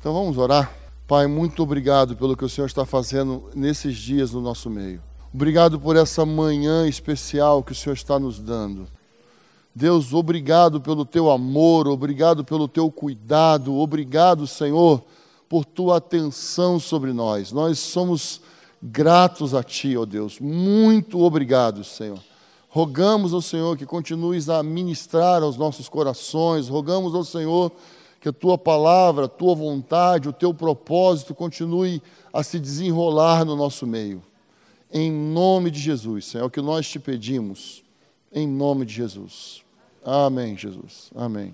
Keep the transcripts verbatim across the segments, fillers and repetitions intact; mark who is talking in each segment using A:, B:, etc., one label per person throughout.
A: Então vamos orar. Pai, muito obrigado pelo que o Senhor está fazendo nesses dias no nosso meio. Obrigado por essa manhã especial que o Senhor está nos dando. Deus, obrigado pelo teu amor, obrigado pelo teu cuidado, obrigado, Senhor, por tua atenção sobre nós. Nós somos gratos a ti, ó Deus. Muito obrigado, Senhor. Rogamos ao Senhor que continues a ministrar aos nossos corações. Rogamos ao Senhor que a tua palavra, a tua vontade, o teu propósito continue a se desenrolar no nosso meio. Em nome de Jesus, Senhor, é o que nós te pedimos. Em nome de Jesus. Amém, Jesus. Amém.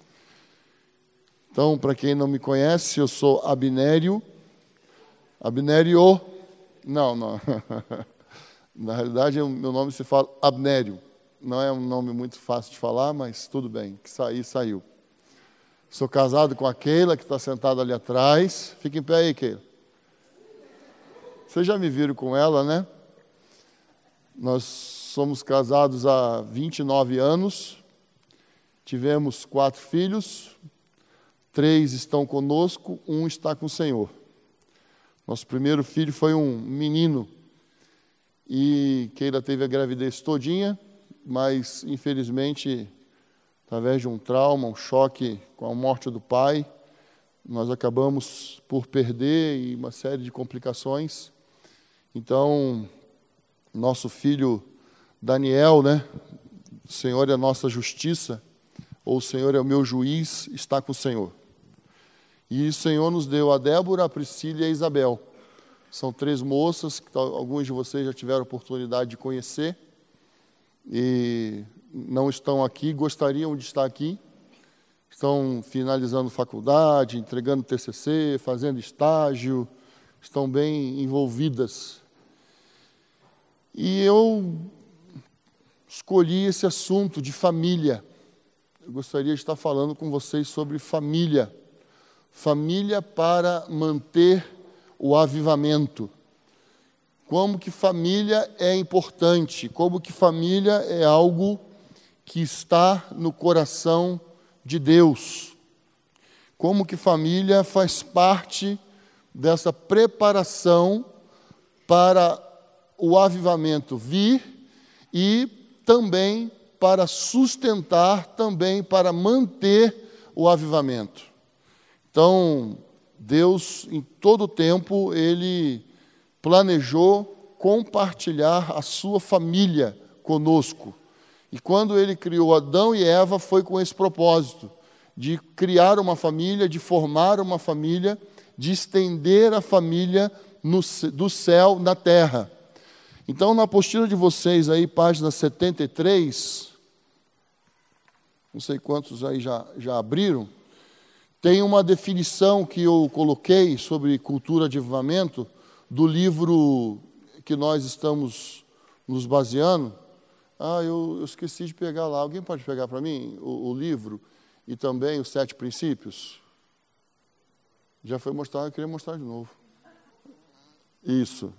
A: Então, para quem não me conhece, eu sou Abinério. Abinério. Não, não. Na realidade, o meu nome se fala Abnério. Não é um nome muito fácil de falar, mas tudo bem. Que sair, saiu. Sou casado com a Keila, que está sentada ali atrás. Fica em pé aí, Keila. Vocês já me viram com ela, né? Nós somos casados há vinte e nove anos. Tivemos quatro filhos. Três estão conosco, um está com o Senhor. Nosso primeiro filho foi um menino. E Keila teve a gravidez todinha, mas, infelizmente, através de um trauma, um choque com a morte do pai, nós acabamos por perder e uma série de complicações. Então, nosso filho Daniel, né? O Senhor é a nossa justiça, ou o Senhor é o meu juiz, está com o Senhor. E o Senhor nos deu a Débora, a Priscila e a Isabel. São três moças que alguns de vocês já tiveram a oportunidade de conhecer. E não estão aqui, gostariam de estar aqui. Estão finalizando faculdade, entregando T C C, fazendo estágio. Estão bem envolvidas. E eu escolhi esse assunto de família. Eu gostaria de estar falando com vocês sobre família. Família para manter o avivamento. Como que família é importante, como que família é algo que está no coração de Deus. Como que família faz parte dessa preparação para o avivamento vir e também para sustentar, também para manter o avivamento. Então, Deus, em todo o tempo, Ele planejou compartilhar a sua família conosco. E quando Ele criou Adão e Eva, foi com esse propósito, de criar uma família, de formar uma família, de estender a família no, do céu na terra. Então, na apostila de vocês, aí, página setenta e três, não sei quantos aí já, já abriram, tem uma definição que eu coloquei sobre cultura de avivamento do livro que nós estamos nos baseando. Ah, eu, eu esqueci de pegar lá. Alguém pode pegar para mim o, o livro e também os sete princípios? Já foi mostrado, eu queria mostrar de novo. Isso.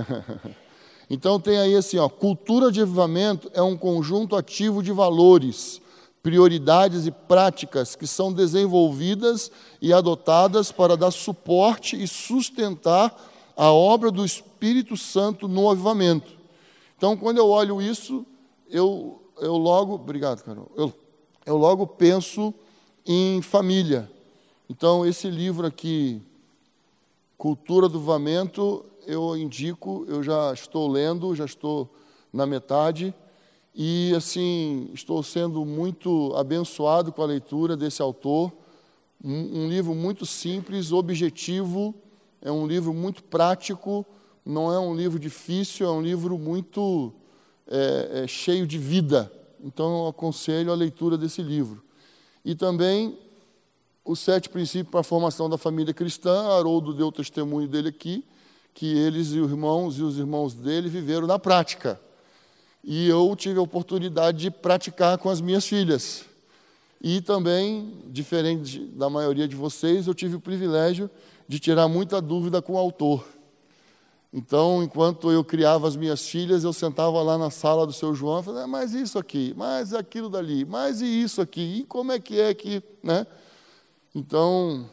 A: Então tem aí assim, ó, cultura de avivamento é um conjunto ativo de valores, prioridades e práticas que são desenvolvidas e adotadas para dar suporte e sustentar a obra do Espírito Santo no avivamento. Então, quando eu olho isso, eu, eu logo... Obrigado, Carol. Eu, eu logo penso em família. Então, esse livro aqui, Cultura do Avivamento, eu indico, eu já estou lendo, já estou na metade. E, assim, estou sendo muito abençoado com a leitura desse autor. Um, um livro muito simples, objetivo, é um livro muito prático, não é um livro difícil, é um livro muito é, é, cheio de vida. Então, eu aconselho a leitura desse livro. E também os sete princípios para a formação da família cristã. Haroldo deu o testemunho dele aqui, que eles e os irmãos e os irmãos dele viveram na prática. E eu tive a oportunidade de praticar com as minhas filhas. E também, diferente da maioria de vocês, eu tive o privilégio de tirar muita dúvida com o autor. Então, enquanto eu criava as minhas filhas, eu sentava lá na sala do seu João e falava, mas isso aqui, mas aquilo dali, mas e isso aqui, e como é que é que... Né? Então,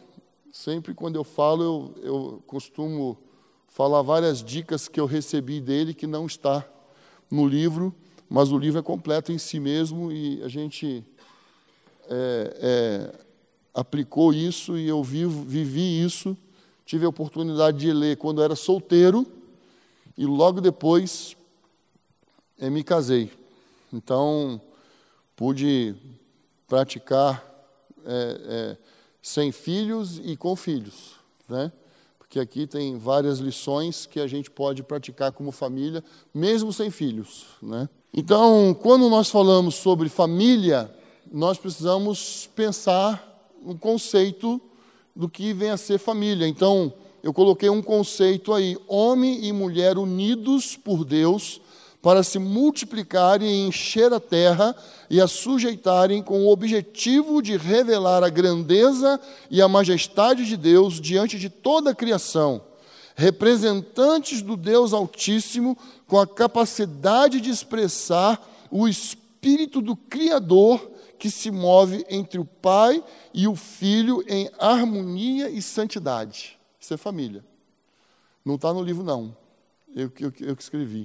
A: Sempre quando eu falo, eu, eu costumo falar várias dicas que eu recebi dele, que não está no livro, mas o livro é completo em si mesmo, e a gente é, é, aplicou isso, e eu vivo, vivi isso. Tive a oportunidade de ler quando era solteiro, e logo depois é, me casei. Então, pude praticar é, é, sem filhos e com filhos, né? Porque aqui tem várias lições que a gente pode praticar como família, mesmo sem filhos, né? Então, quando nós falamos sobre família, nós precisamos pensar no conceito do que vem a ser família. Então, eu coloquei um conceito aí: homem e mulher unidos por Deus para se multiplicarem e encher a terra e a sujeitarem com o objetivo de revelar a grandeza e a majestade de Deus diante de toda a criação. Representantes do Deus Altíssimo com a capacidade de expressar o Espírito do Criador que se move entre o Pai e o Filho em harmonia e santidade. Isso é família. Não está no livro, não. Eu, eu, eu que escrevi.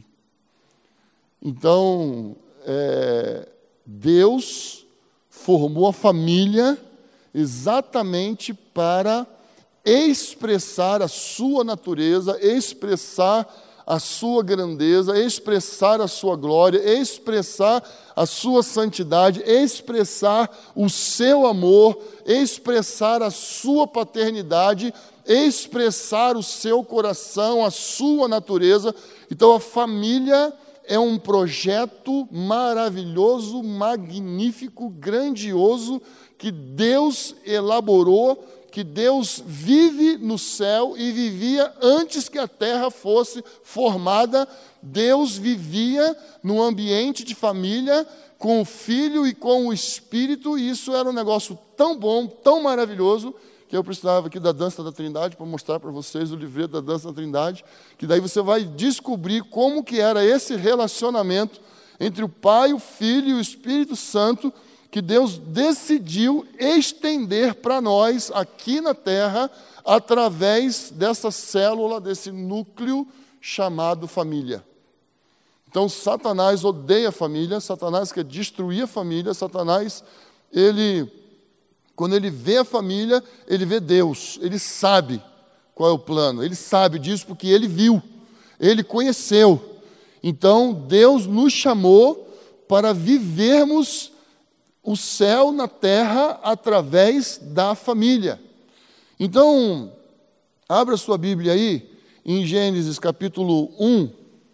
A: Então, é, Deus formou a família exatamente para expressar a sua natureza, expressar a sua grandeza, expressar a sua glória, expressar a sua santidade, expressar o seu amor, expressar a sua paternidade, expressar o seu coração, a sua natureza. Então, a família é um projeto maravilhoso, magnífico, grandioso, que Deus elaborou, que Deus vive no céu e vivia antes que a terra fosse formada. Deus vivia num ambiente de família, com o Filho e com o Espírito, e isso era um negócio tão bom, tão maravilhoso, que eu precisava aqui da Dança da Trindade para mostrar para vocês o livreto da Dança da Trindade, que daí você vai descobrir como que era esse relacionamento entre o Pai, o Filho e o Espírito Santo, que Deus decidiu estender para nós aqui na terra, através dessa célula, desse núcleo chamado família. Então, Satanás odeia a família, Satanás quer destruir a família, Satanás, ele... Quando ele vê a família, ele vê Deus, ele sabe qual é o plano, ele sabe disso porque ele viu, ele conheceu. Então, Deus nos chamou para vivermos o céu na terra através da família. Então, abra sua Bíblia aí, em Gênesis capítulo um.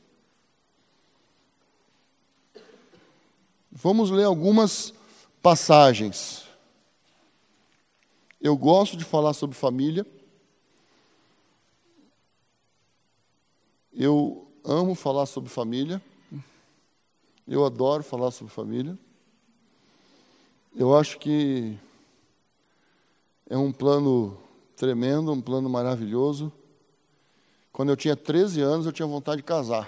A: Vamos ler algumas passagens. Eu gosto de falar sobre família. Eu amo falar sobre família. Eu adoro falar sobre família. Eu acho que é um plano tremendo, um plano maravilhoso. Quando eu tinha treze anos, eu tinha vontade de casar.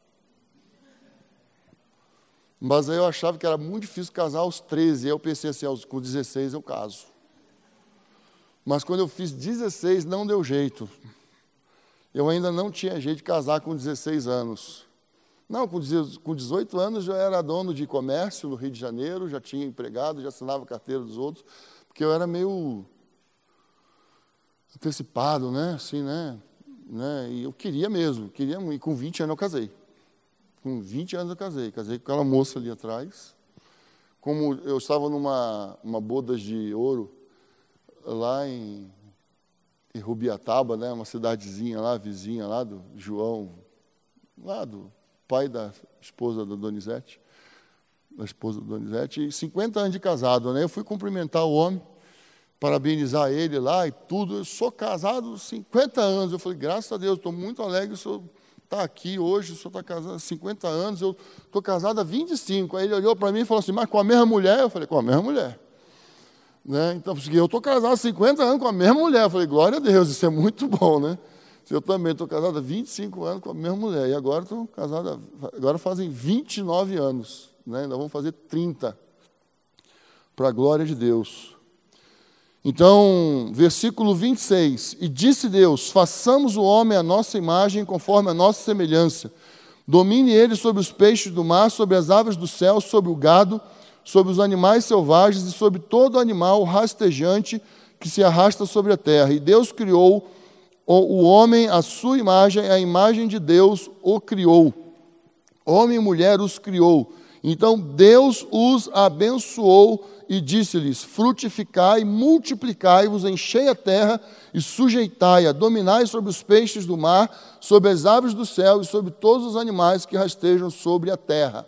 A: Mas aí eu achava que era muito difícil casar aos treze. Aí eu pensei assim, aos, com dezesseis eu caso. Mas quando eu fiz dezesseis, não deu jeito. Eu ainda não tinha jeito de casar com dezesseis anos. Não, com dezoito anos já era dono de comércio no Rio de Janeiro, já tinha empregado, já assinava a carteira dos outros, porque eu era meio antecipado, né? Assim, né? né? E eu queria mesmo, queria muito. E com vinte anos eu casei. Com vinte anos eu casei. Casei com aquela moça ali atrás. Como eu estava numa uma bodas de ouro, lá em, em Rubiataba, né, uma cidadezinha lá, vizinha lá do João, lá do pai da esposa da Donizete, da esposa da Donizete, e cinquenta anos de casado, né? Eu fui cumprimentar o homem, parabenizar ele lá e tudo. Eu sou casado há cinquenta anos. Eu falei, graças a Deus, estou muito alegre, o senhor está aqui hoje, o senhor está casado há cinquenta anos, eu estou casado há vinte e cinco. Aí ele olhou para mim e falou assim, mas com a mesma mulher? Eu falei, com a mesma mulher. Né? Então, eu estou casado há cinquenta anos com a mesma mulher. Eu falei, glória a Deus, isso é muito bom, né? Eu também estou casado há vinte e cinco anos com a mesma mulher. E agora estou casado, agora fazem vinte e nove anos, né? Ainda vamos fazer trinta, para a glória de Deus. Então, versículo vinte e seis, e disse Deus, façamos o homem à nossa imagem, conforme a nossa semelhança. Domine ele sobre os peixes do mar, sobre as aves do céu, sobre o gado, sobre os animais selvagens e sobre todo animal rastejante que se arrasta sobre a terra. E Deus criou o homem à sua imagem, a imagem de Deus o criou. Homem e mulher os criou. Então Deus os abençoou e disse-lhes, frutificai, multiplicai-vos, enchei a terra e sujeitai-a, dominai sobre os peixes do mar, sobre as aves do céu e sobre todos os animais que rastejam sobre a terra.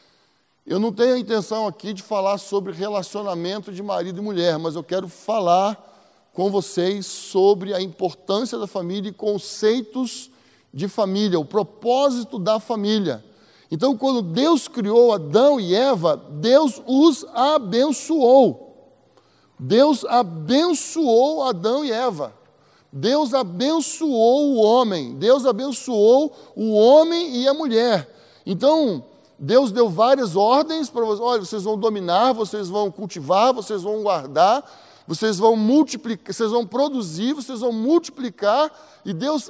A: Eu não tenho a intenção aqui de falar sobre relacionamento de marido e mulher, mas eu quero falar com vocês sobre a importância da família e conceitos de família, o propósito da família. Então, quando Deus criou Adão e Eva, Deus os abençoou. Deus abençoou Adão e Eva. Deus abençoou o homem. Deus abençoou o homem e a mulher. Então, Deus deu várias ordens para vocês. Olha, vocês vão dominar, vocês vão cultivar, vocês vão guardar, vocês vão multiplicar, vocês vão produzir, vocês vão multiplicar. E Deus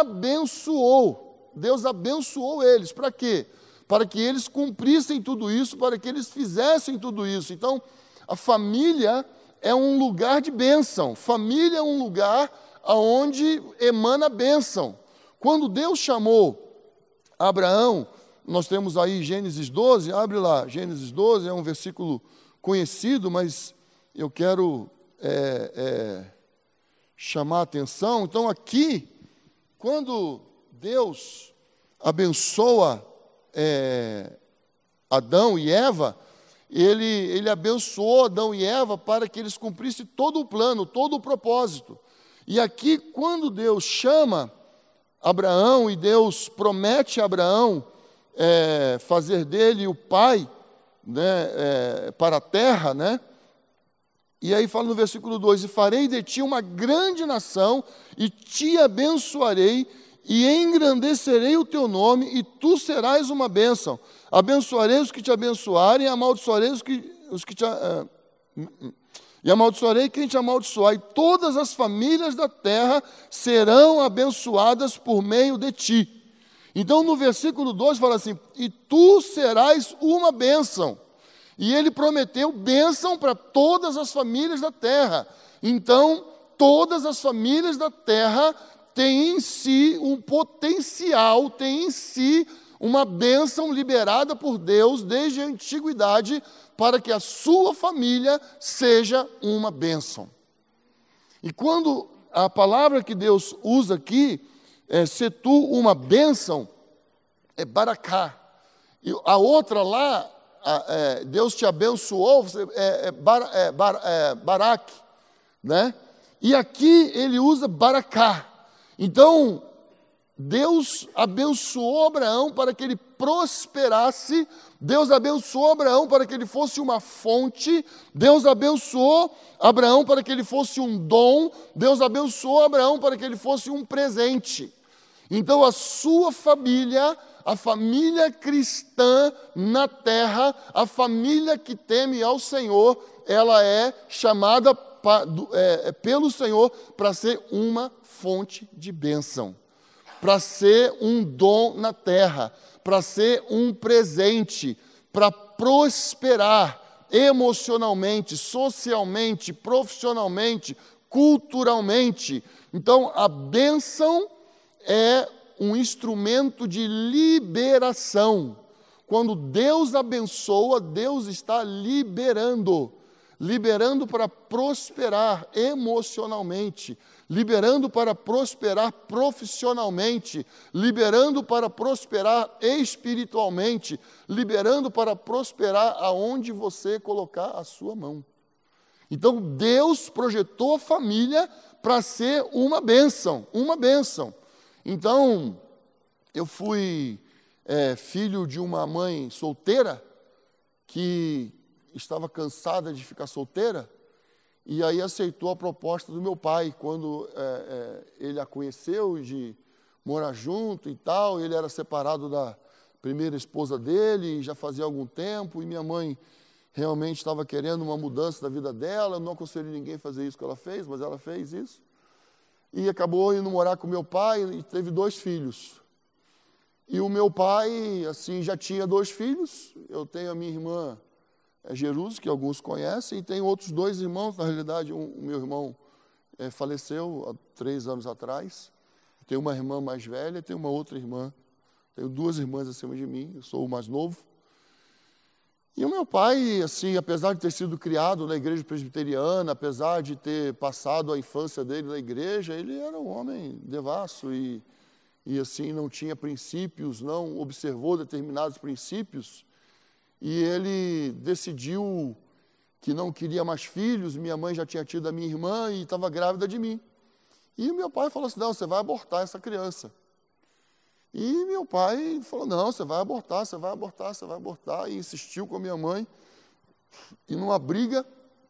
A: abençoou. Deus abençoou eles. Para quê? Para que eles cumprissem tudo isso, para que eles fizessem tudo isso. Então, a família é um lugar de bênção. Família é um lugar onde emana bênção. Quando Deus chamou Abraão, nós temos aí Gênesis doze, abre lá, Gênesis doze, é um versículo conhecido, mas eu quero é, é, chamar a atenção. Então, aqui, quando Deus abençoa É, Adão e Eva, ele, ele abençoou Adão e Eva para que eles cumprissem todo o plano, todo o propósito. E aqui, quando Deus chama Abraão e Deus promete a Abraão é, fazer dele o pai, né, é, para a terra, né? E aí fala no versículo dois, e farei de ti uma grande nação e te abençoarei e engrandecerei o teu nome, e tu serás uma bênção. Abençoarei os que te abençoarem, e amaldiçoarei os que, os que te... Uh, e amaldiçoarei quem te amaldiçoar, e todas as famílias da terra serão abençoadas por meio de ti. Então, no versículo dois, fala assim, e tu serás uma bênção. E ele prometeu bênção para todas as famílias da terra. Então, todas as famílias da terra tem em si um potencial, tem em si uma bênção liberada por Deus desde a antiguidade para que a sua família seja uma bênção. E quando a palavra que Deus usa aqui, é, ser tu uma bênção, é baracá. E a outra lá, a, é, Deus te abençoou, é, é, bar, é, bar, é baraque, né? E aqui ele usa baracá. Então, Deus abençoou Abraão para que ele prosperasse, Deus abençoou Abraão para que ele fosse uma fonte, Deus abençoou Abraão para que ele fosse um dom, Deus abençoou Abraão para que ele fosse um presente. Então, a sua família, a família cristã na terra, a família que teme ao Senhor, ela é chamada é, pelo Senhor para ser uma fonte de bênção, para ser um dom na terra, para ser um presente, para prosperar emocionalmente, socialmente, profissionalmente, culturalmente. Então, a bênção é um instrumento de liberação. Quando Deus abençoa, Deus está liberando, liberando para prosperar emocionalmente, liberando para prosperar profissionalmente, liberando para prosperar espiritualmente, liberando para prosperar aonde você colocar a sua mão. Então, Deus projetou a família para ser uma bênção, uma bênção. Então, eu fui é, filho de uma mãe solteira, que estava cansada de ficar solteira, e aí aceitou a proposta do meu pai, quando é, é, ele a conheceu, de morar junto e tal. Ele era separado da primeira esposa dele, já fazia algum tempo, e minha mãe realmente estava querendo uma mudança da vida dela. Eu não aconselho ninguém a fazer isso que ela fez, mas ela fez isso. E acabou indo morar com meu pai e teve dois filhos. E o meu pai, assim, já tinha dois filhos. Eu tenho a minha irmã é, Jerusa, que alguns conhecem, e tenho outros dois irmãos. Na realidade, um, o meu irmão é, faleceu há três anos atrás. Tenho uma irmã mais velha e tenho uma outra irmã. Tenho duas irmãs acima de mim, eu sou o mais novo. E o meu pai, assim, apesar de ter sido criado na igreja presbiteriana, apesar de ter passado a infância dele na igreja, ele era um homem devasso e, e assim, não tinha princípios, não observou determinados princípios. E ele decidiu que não queria mais filhos. Minha mãe já tinha tido a minha irmã e estava grávida de mim. E o meu pai falou assim, não, você vai abortar essa criança. E meu pai falou, não, você vai abortar, você vai abortar, você vai abortar. E insistiu com a minha mãe. E numa briga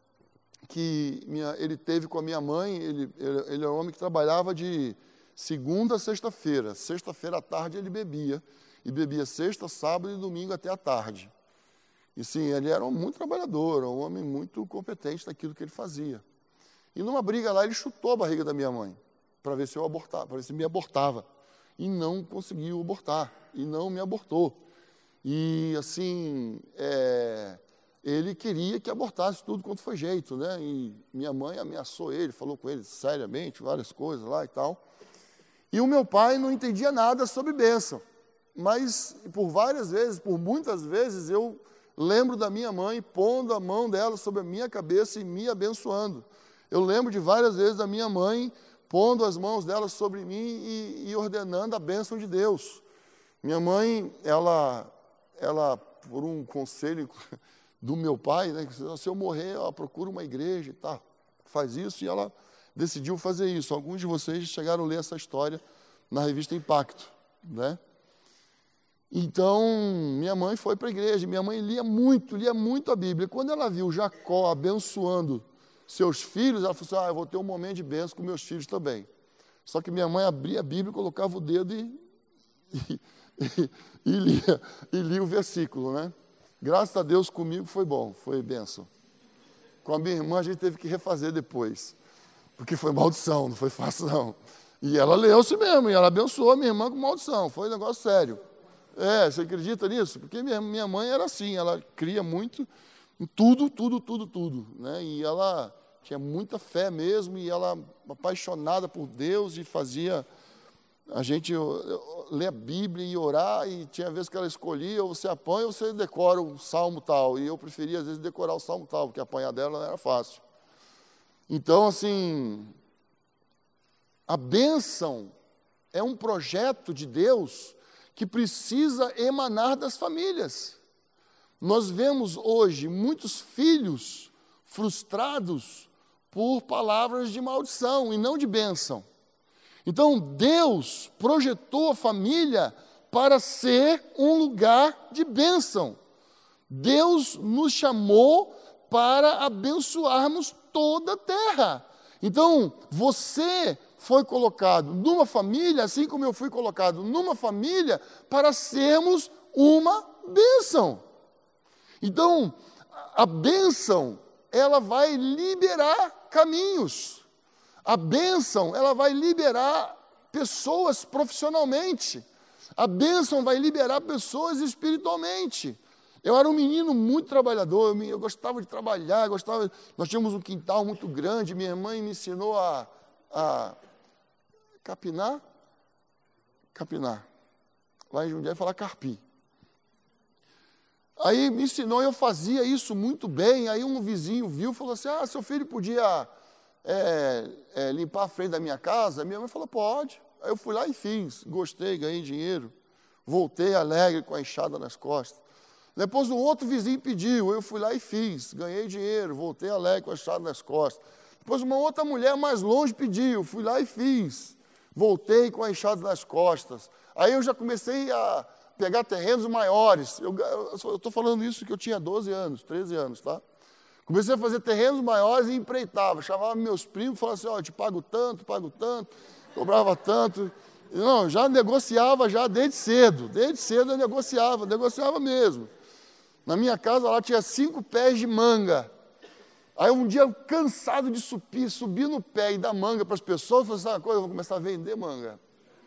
A: que minha, ele teve com a minha mãe, ele, ele, ele era um homem que trabalhava de segunda a sexta-feira. Sexta-feira à tarde ele bebia. E bebia sexta, sábado e domingo até à tarde. E sim, ele era um muito trabalhador, um homem muito competente naquilo que ele fazia. E numa briga lá, ele chutou a barriga da minha mãe, para ver se eu abortava, para ver se me abortava. E não conseguiu abortar, e não me abortou. E, assim, é, ele queria que abortasse tudo quanto foi jeito, né? E minha mãe ameaçou ele, falou com ele seriamente, várias coisas lá e tal. E o meu pai não entendia nada sobre bênção. Mas, por várias vezes, por muitas vezes, eu lembro da minha mãe pondo a mão dela sobre a minha cabeça e me abençoando. Eu lembro de várias vezes da minha mãe pondo as mãos dela sobre mim e, e ordenando a bênção de Deus. Minha mãe, ela, ela, por um conselho do meu pai, né, que se eu morrer, ela procura uma igreja e tal, faz isso, e ela decidiu fazer isso. Alguns de vocês chegaram a ler essa história na revista Impacto, né? Então, minha mãe foi para a igreja, minha mãe lia muito, lia muito a Bíblia. Quando ela viu Jacó abençoando seus filhos, ela falou assim, ah, eu vou ter um momento de bênção com meus filhos também. Só que minha mãe abria a Bíblia, colocava o dedo e, e, e, e, lia, e lia o versículo, né? Graças a Deus comigo foi bom, foi bênção. Com a minha irmã a gente teve que refazer depois, porque foi maldição, não foi fácil não. E ela leu-se mesmo, e ela abençoou a minha irmã com maldição, foi um negócio sério. É, você acredita nisso? Porque minha, minha mãe era assim, ela cria muito em tudo, tudo, tudo, tudo, né? E ela tinha muita fé mesmo, e ela apaixonada por Deus, e fazia a gente ler a Bíblia e orar, e tinha vezes que ela escolhia, ou você apanha ou você decora o salmo tal, e eu preferia às vezes decorar o salmo tal, porque apanhar dela não era fácil. Então, assim, a bênção é um projeto de Deus que precisa emanar das famílias. Nós vemos hoje muitos filhos frustrados por palavras de maldição e não de bênção. Então, Deus projetou a família para ser um lugar de bênção. Deus nos chamou para abençoarmos toda a terra. Então, você foi colocado numa família, assim como eu fui colocado numa família, para sermos uma bênção. Então, a bênção, ela vai liberar caminhos. A bênção, ela vai liberar pessoas profissionalmente. A bênção vai liberar pessoas espiritualmente. Eu era um menino muito trabalhador, eu, eu gostava de trabalhar, gostava, nós tínhamos um quintal muito grande, minha mãe me ensinou a, a capinar, capinar. Lá em Jundiaí fala carpir. Aí me ensinou e eu fazia isso muito bem. Aí um vizinho viu e falou assim, ah, seu filho podia é, é, limpar a frente da minha casa? Minha mãe falou, pode. Aí eu fui lá e fiz, gostei, ganhei dinheiro. Voltei alegre com a enxada nas costas. Depois um outro vizinho pediu, eu fui lá e fiz, ganhei dinheiro, voltei alegre com a enxada nas costas. Depois uma outra mulher mais longe pediu, fui lá e fiz, voltei com a enxada nas costas. Aí eu já comecei a pegar terrenos maiores. Eu estou falando isso que eu tinha doze anos, treze anos, tá? Comecei a fazer terrenos maiores e empreitava. Chamava meus primos e falava assim, ó, oh, eu te pago tanto, pago tanto, cobrava tanto. Não, já negociava já desde cedo, desde cedo eu negociava, negociava mesmo. Na minha casa lá tinha cinco pés de manga. Aí um dia, cansado de subir, subir no pé e dar manga para as pessoas, eu falei, sabe uma coisa, eu vou começar a vender manga.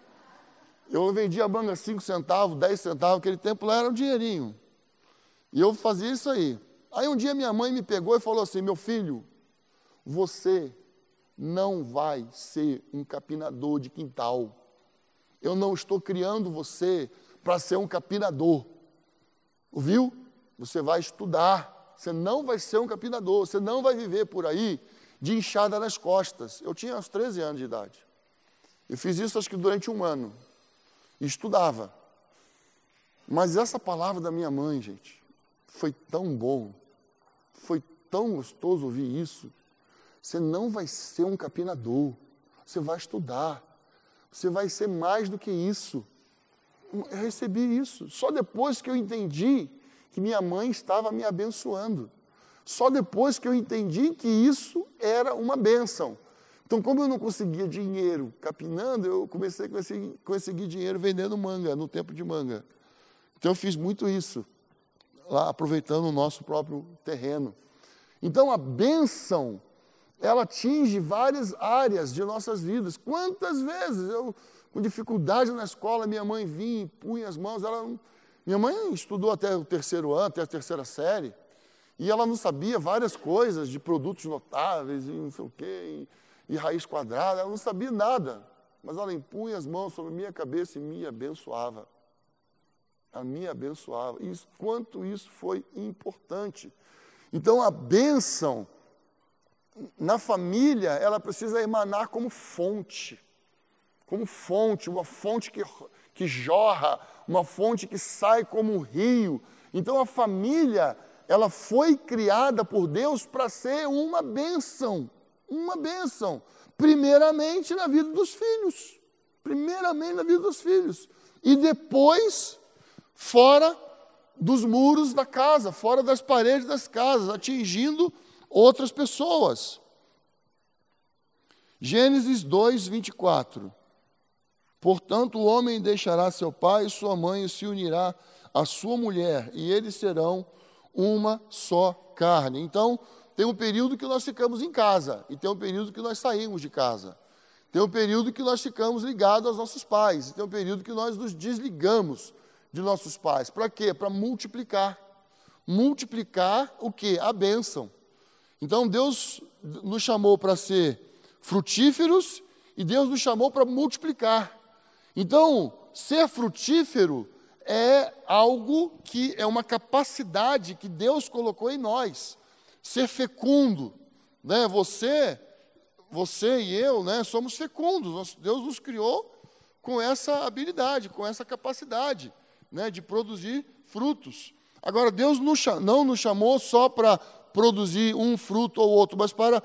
A: Eu vendia manga cinco centavos, dez centavos, aquele tempo lá era um dinheirinho. E eu fazia isso aí. Aí um dia minha mãe me pegou e falou assim, meu filho, você não vai ser um capinador de quintal. Eu não estou criando você para ser um capinador. Ouviu? Você vai estudar. Você não vai ser um capinador. Você não vai viver por aí de enxada nas costas. Eu tinha uns treze anos de idade. Eu fiz isso acho que durante um ano. E estudava. Mas essa palavra da minha mãe, gente, foi tão bom. Foi tão gostoso ouvir isso. Você não vai ser um capinador. Você vai estudar. Você vai ser mais do que isso. Eu recebi isso. Só depois que eu entendi que minha mãe estava me abençoando. Só depois que eu entendi que isso era uma bênção. Então, como eu não conseguia dinheiro capinando, eu comecei a conseguir, conseguir dinheiro vendendo manga, no tempo de manga. Então, eu fiz muito isso, lá aproveitando o nosso próprio terreno. Então, a bênção, ela atinge várias áreas de nossas vidas. Quantas vezes eu, com dificuldade na escola, minha mãe vinha e punha as mãos, ela... Minha mãe estudou até o terceiro ano, até a terceira série, e ela não sabia várias coisas de produtos notáveis, e não sei o quê, e, e raiz quadrada, ela não sabia nada, mas ela impunha as mãos sobre a minha cabeça e me abençoava. A me abençoava. E isso, quanto isso foi importante. Então, a bênção na família, ela precisa emanar como fonte, como fonte, uma fonte que, que jorra, uma fonte que sai como um rio. Então a família, ela foi criada por Deus para ser uma bênção, uma bênção, primeiramente na vida dos filhos, primeiramente na vida dos filhos, e depois fora dos muros da casa, fora das paredes das casas, atingindo outras pessoas. Gênesis dois, vinte e quatro. Portanto, o homem deixará seu pai e sua mãe e se unirá à sua mulher, e eles serão uma só carne. Então, tem um período que nós ficamos em casa, e tem um período que nós saímos de casa. Tem um período que nós ficamos ligados aos nossos pais, e tem um período que nós nos desligamos de nossos pais. Para quê? Para multiplicar. Multiplicar o quê? A bênção. Então, Deus nos chamou para ser frutíferos, e Deus nos chamou para multiplicar. Então, ser frutífero é algo que é uma capacidade que Deus colocou em nós. Ser fecundo, né? Você, você e eu, né, somos fecundos. Deus nos criou com essa habilidade, com essa capacidade, né, de produzir frutos. Agora, Deus não nos chamou só para produzir um fruto ou outro, mas para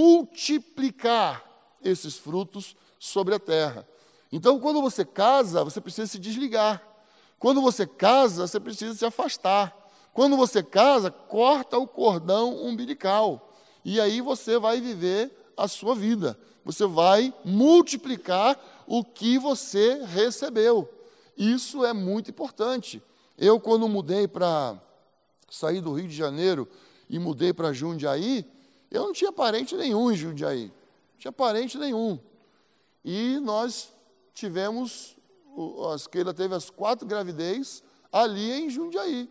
A: multiplicar esses frutos sobre a terra. Então, quando você casa, você precisa se desligar. Quando você casa, você precisa se afastar. Quando você casa, corta o cordão umbilical. E aí você vai viver a sua vida. Você vai multiplicar o que você recebeu. Isso é muito importante. Eu, quando mudei para sair do Rio de Janeiro e mudei para Jundiaí, eu não tinha parente nenhum em Jundiaí. Não tinha parente nenhum. E nós tivemos, a Keila teve as quatro gravidez ali em Jundiaí.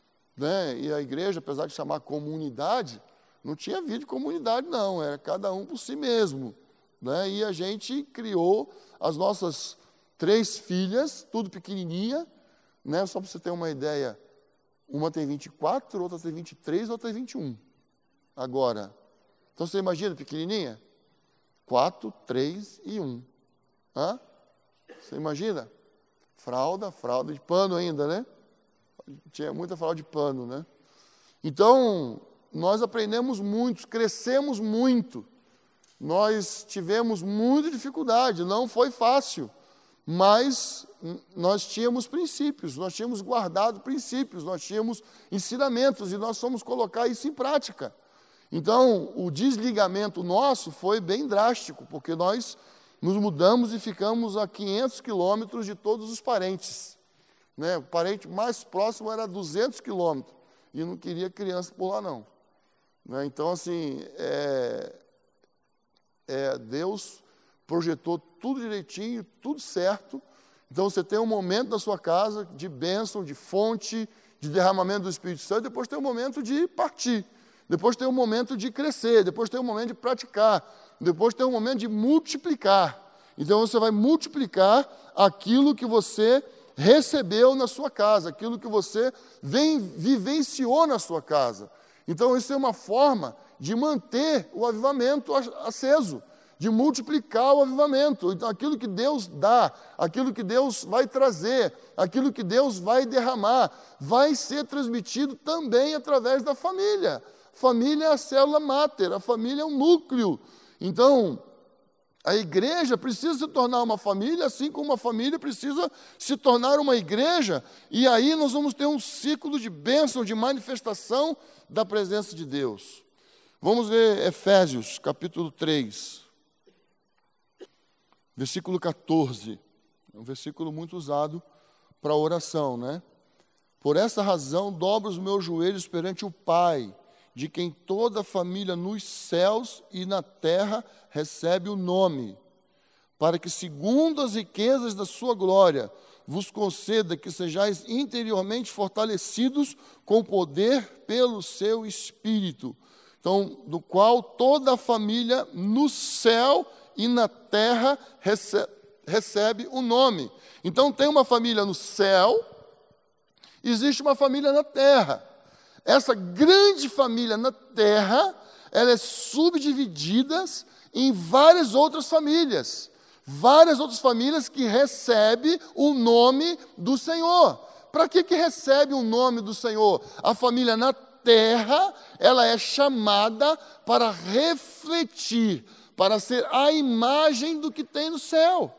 A: Né? E a igreja, apesar de chamar comunidade, não tinha vida de comunidade, não. Era cada um por si mesmo. Né? E a gente criou as nossas três filhas, tudo pequenininha. Né? Só para você ter uma ideia, uma tem vinte e quatro, outra tem vinte e três, outra tem vinte e um. Agora, então você imagina, pequenininha? Quatro, três e um. Hã? Você imagina? Fralda, fralda de pano ainda, né? Tinha muita fralda de pano, né? Então, nós aprendemos muito, crescemos muito. Nós tivemos muita dificuldade, não foi fácil. Mas nós tínhamos princípios, nós tínhamos guardado princípios, nós tínhamos ensinamentos e nós fomos colocar isso em prática. Então, o desligamento nosso foi bem drástico, porque nós nos mudamos e ficamos a quinhentos quilômetros de todos os parentes. Né? O parente mais próximo era duzentos quilômetros. e não queria criança por lá, não. Né? Então, assim, é, é, Deus projetou tudo direitinho, tudo certo. Então, você tem um momento da sua casa de bênção, de fonte, de derramamento do Espírito Santo, depois tem um momento de partir, depois tem um momento de crescer, depois tem um momento de praticar, depois tem um momento de multiplicar. Então, você vai multiplicar aquilo que você recebeu na sua casa, aquilo que você vem, vivenciou na sua casa. Então, isso é uma forma de manter o avivamento aceso, de multiplicar o avivamento. Então, aquilo que Deus dá, aquilo que Deus vai trazer, aquilo que Deus vai derramar, vai ser transmitido também através da família. Família é a célula máter, a família é um núcleo. Então, a igreja precisa se tornar uma família, assim como uma família precisa se tornar uma igreja, e aí nós vamos ter um ciclo de bênção, de manifestação da presença de Deus. Vamos ver Efésios, capítulo três, versículo quatorze. É um versículo muito usado para oração, né? Por essa razão, dobro os meus joelhos perante o Pai, de quem toda a família nos céus e na terra recebe o nome, para que, segundo as riquezas da sua glória, vos conceda que sejais interiormente fortalecidos com poder pelo seu Espírito, então, do qual toda a família no céu e na terra recebe, recebe o nome. Então, tem uma família no céu, existe uma família na terra. Essa grande família na terra, ela é subdividida em várias outras famílias. Várias outras famílias que recebem o nome do Senhor. Para que que recebe o nome do Senhor? A família na terra, ela é chamada para refletir, para ser a imagem do que tem no céu.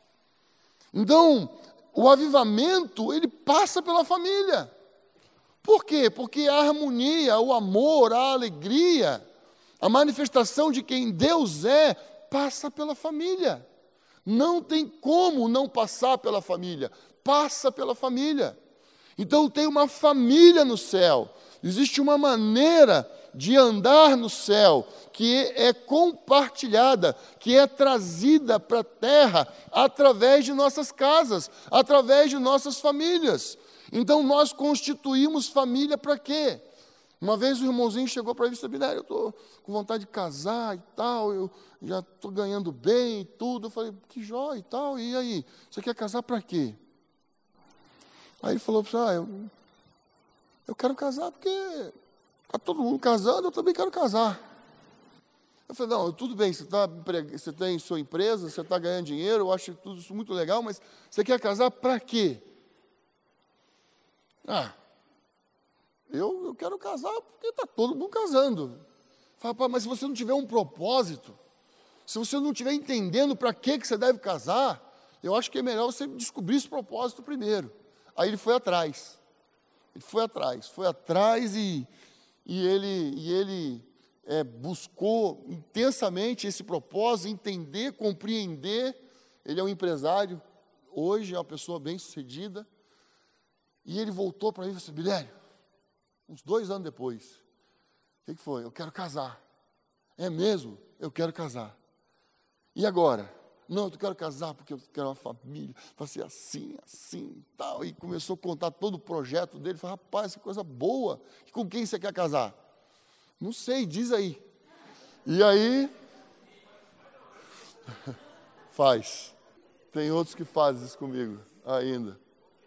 A: Então, o avivamento, ele passa pela família. Por quê? Porque a harmonia, o amor, a alegria, a manifestação de quem Deus é, passa pela família. Não tem como não passar pela família. Passa pela família. Então tem uma família no céu. Existe uma maneira de andar no céu que é compartilhada, que é trazida para a terra através de nossas casas, através de nossas famílias. Então, nós constituímos família para quê? Uma vez o irmãozinho chegou para mim e disse, Abineri, eu estou com vontade de casar e tal, eu já estou ganhando bem e tudo. Eu falei, que jóia e tal, e aí? Você quer casar para quê? Aí ele falou, ah, eu, eu quero casar porque está todo mundo casando, eu também quero casar. Eu falei, não, tudo bem, você, tá, você tem sua empresa, você está ganhando dinheiro, eu acho tudo isso muito legal, mas você quer casar para quê? Ah, eu, eu quero casar porque está todo mundo casando. Fala, mas se você não tiver um propósito, se você não estiver entendendo para que, que você deve casar, eu acho que é melhor você descobrir esse propósito primeiro. Aí ele foi atrás. Ele foi atrás, foi atrás e, e ele, e ele é, buscou intensamente esse propósito, entender, compreender. Ele é um empresário, hoje é uma pessoa bem-sucedida. E ele voltou para mim e disse, Abineri, uns dois anos depois, o que, que foi? Eu quero casar. É mesmo? Eu quero casar. E agora? Não, eu quero casar porque eu quero uma família, vai ser assim, assim e tal. E começou a contar todo o projeto dele. Falei, rapaz, que coisa boa. E com quem você quer casar? Não sei, diz aí. E aí, faz. Tem outros que fazem isso comigo ainda.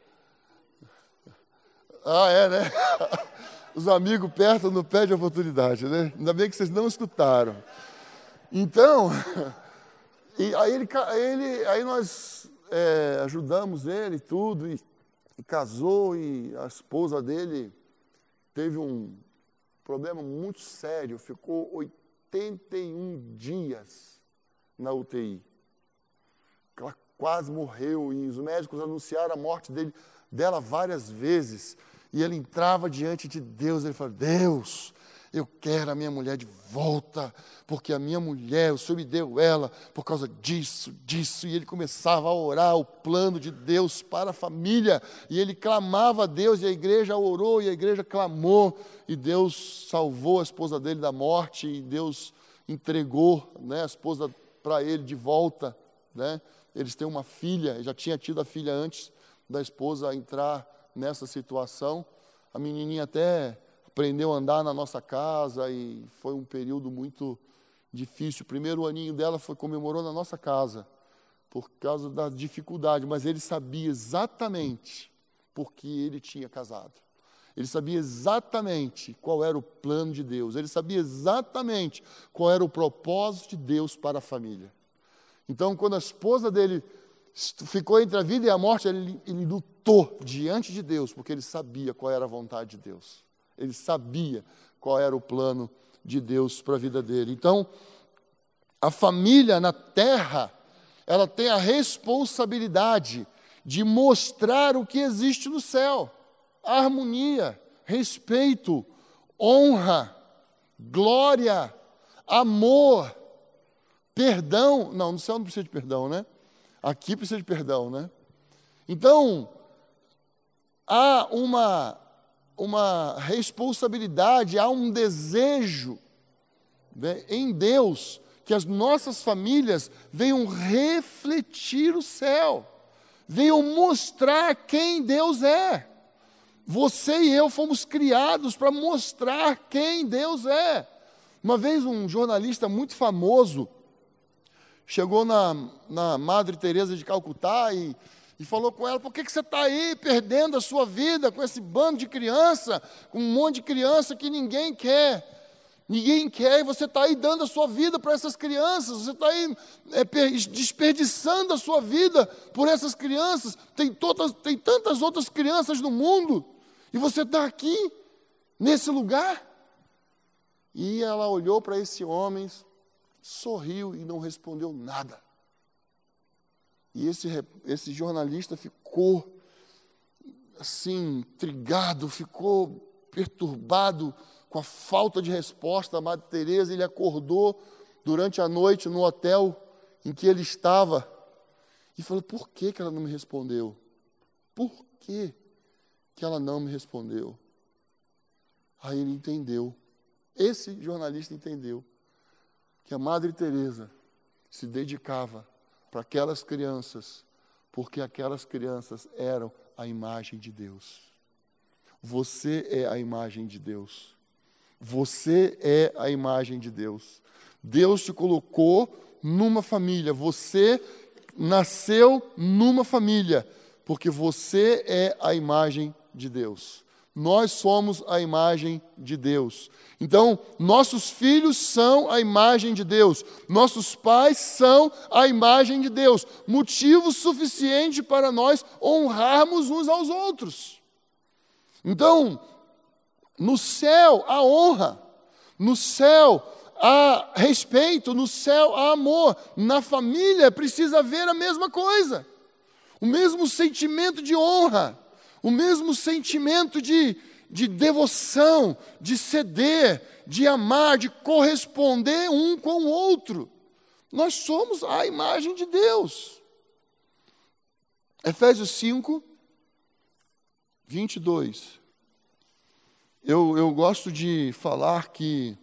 A: Ah, é, né? Os amigos perto não perdem a oportunidade, né? Ainda bem que vocês não escutaram. Então, e aí, ele, ele, aí nós é, ajudamos ele tudo, e, e casou, e a esposa dele teve um problema muito sério, ficou oitenta e um dias na U T I. Ela quase morreu, e os médicos anunciaram a morte dele, dela várias vezes. E ele entrava diante de Deus, ele falava, Deus, Eu quero a minha mulher de volta, porque a minha mulher, o Senhor me deu ela por causa disso, disso. E ele começava a orar o plano de Deus para a família. E ele clamava a Deus, e a igreja orou, e a igreja clamou. E Deus salvou a esposa dele da morte, e Deus entregou, né, a esposa para ele de volta, né? Eles têm uma filha, já tinha tido a filha antes da esposa entrar nessa situação. A menininha até aprendeu a andar na nossa casa e foi um período muito difícil. O primeiro aninho dela foi, comemorou na nossa casa, por causa da dificuldade, mas ele sabia exatamente por que ele tinha casado. Ele sabia exatamente qual era o plano de Deus. Ele sabia exatamente qual era o propósito de Deus para a família. Então, quando a esposa dele ficou entre a vida e a morte, ele, ele lutou diante de Deus, porque ele sabia qual era a vontade de Deus. Ele sabia qual era o plano de Deus para a vida dele. Então, a família na terra, ela tem a responsabilidade de mostrar o que existe no céu. Harmonia, respeito, honra, glória, amor, perdão. Não, no céu não precisa de perdão, né? Aqui precisa de perdão, né? Então, há uma, uma responsabilidade, há um desejo, né, em Deus, que as nossas famílias venham refletir o céu, venham mostrar quem Deus é. Você e eu fomos criados para mostrar quem Deus é. Uma vez um jornalista muito famoso chegou na, na Madre Teresa de Calcutá e, e falou com ela: por que, que você está aí perdendo a sua vida com esse bando de criança, com um monte de criança que ninguém quer? Ninguém quer, e você está aí dando a sua vida para essas crianças, você está aí é, desperdiçando a sua vida por essas crianças. Tem, todas, tem tantas outras crianças no mundo, e você está aqui, nesse lugar. E ela olhou para esse homem, sorriu e não respondeu nada. E esse, esse jornalista ficou assim, intrigado, ficou perturbado com a falta de resposta da Madre Teresa. Ele acordou durante a noite no hotel em que ele estava e falou: por que, que ela não me respondeu? Por que, que ela não me respondeu? Aí ele entendeu, esse jornalista entendeu, que a Madre Teresa se dedicava para aquelas crianças, porque aquelas crianças eram a imagem de Deus. Você é a imagem de Deus. Você é a imagem de Deus. Deus te colocou numa família. Você nasceu numa família, porque você é a imagem de Deus. Nós somos a imagem de Deus. Então, nossos filhos são a imagem de Deus. Nossos pais são a imagem de Deus. Motivo suficiente para nós honrarmos uns aos outros. Então, no céu há honra, no céu há respeito, no céu há amor. Na família precisa haver a mesma coisa. O mesmo sentimento de honra, o mesmo sentimento de, de devoção, de ceder, de amar, de corresponder um com o outro. Nós somos a imagem de Deus. Efésios cinco, vinte e dois. Eu, eu gosto de falar que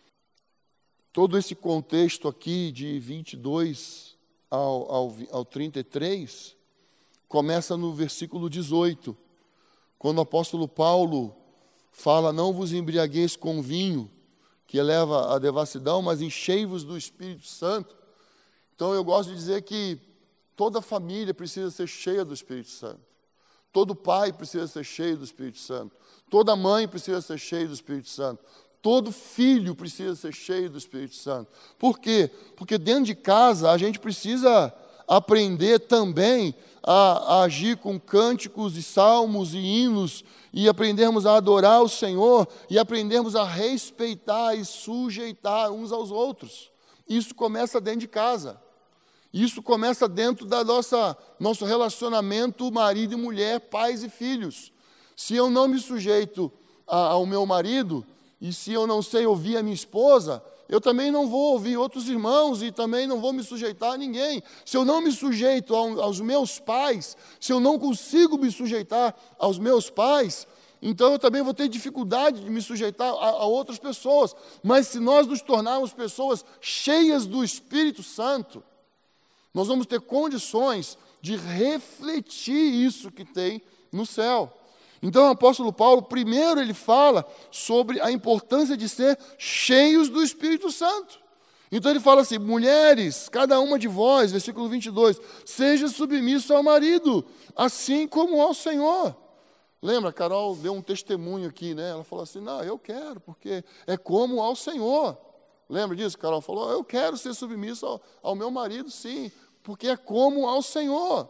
A: todo esse contexto aqui de vinte e dois ao, ao, ao trinta e três começa no versículo dezoito, quando o apóstolo Paulo fala: não vos embriagueis com vinho, que leva à devassidão, mas enchei-vos do Espírito Santo. Então eu gosto de dizer que toda família precisa ser cheia do Espírito Santo. Todo pai precisa ser cheio do Espírito Santo. Toda mãe precisa ser cheia do Espírito Santo. Todo filho precisa ser cheio do Espírito Santo. Por quê? Porque dentro de casa a gente precisa aprender também a, a agir com cânticos e salmos e hinos, e aprendermos a adorar o Senhor, e aprendermos a respeitar e sujeitar uns aos outros. Isso começa dentro de casa. Isso começa dentro da nossa nosso relacionamento marido e mulher, pais e filhos. Se eu não me sujeito a, ao meu marido, E se eu não sei ouvir a minha esposa, eu também não vou ouvir outros irmãos e também não vou me sujeitar a ninguém. Se eu não me sujeito aos meus pais, se eu não consigo me sujeitar aos meus pais, então eu também vou ter dificuldade de me sujeitar a, a outras pessoas. Mas se nós nos tornarmos pessoas cheias do Espírito Santo, nós vamos ter condições de refletir isso que tem no céu. Então o apóstolo Paulo, primeiro ele fala sobre a importância de ser cheios do Espírito Santo. Então ele fala assim, mulheres, cada uma de vós, versículo vinte e dois, seja submisso ao marido, assim como ao Senhor. Lembra, a Carol deu um testemunho aqui, né? Ela falou assim, não, eu quero, porque é como ao Senhor. Lembra disso? A Carol falou, eu quero ser submisso ao, ao meu marido, sim, porque é como ao Senhor.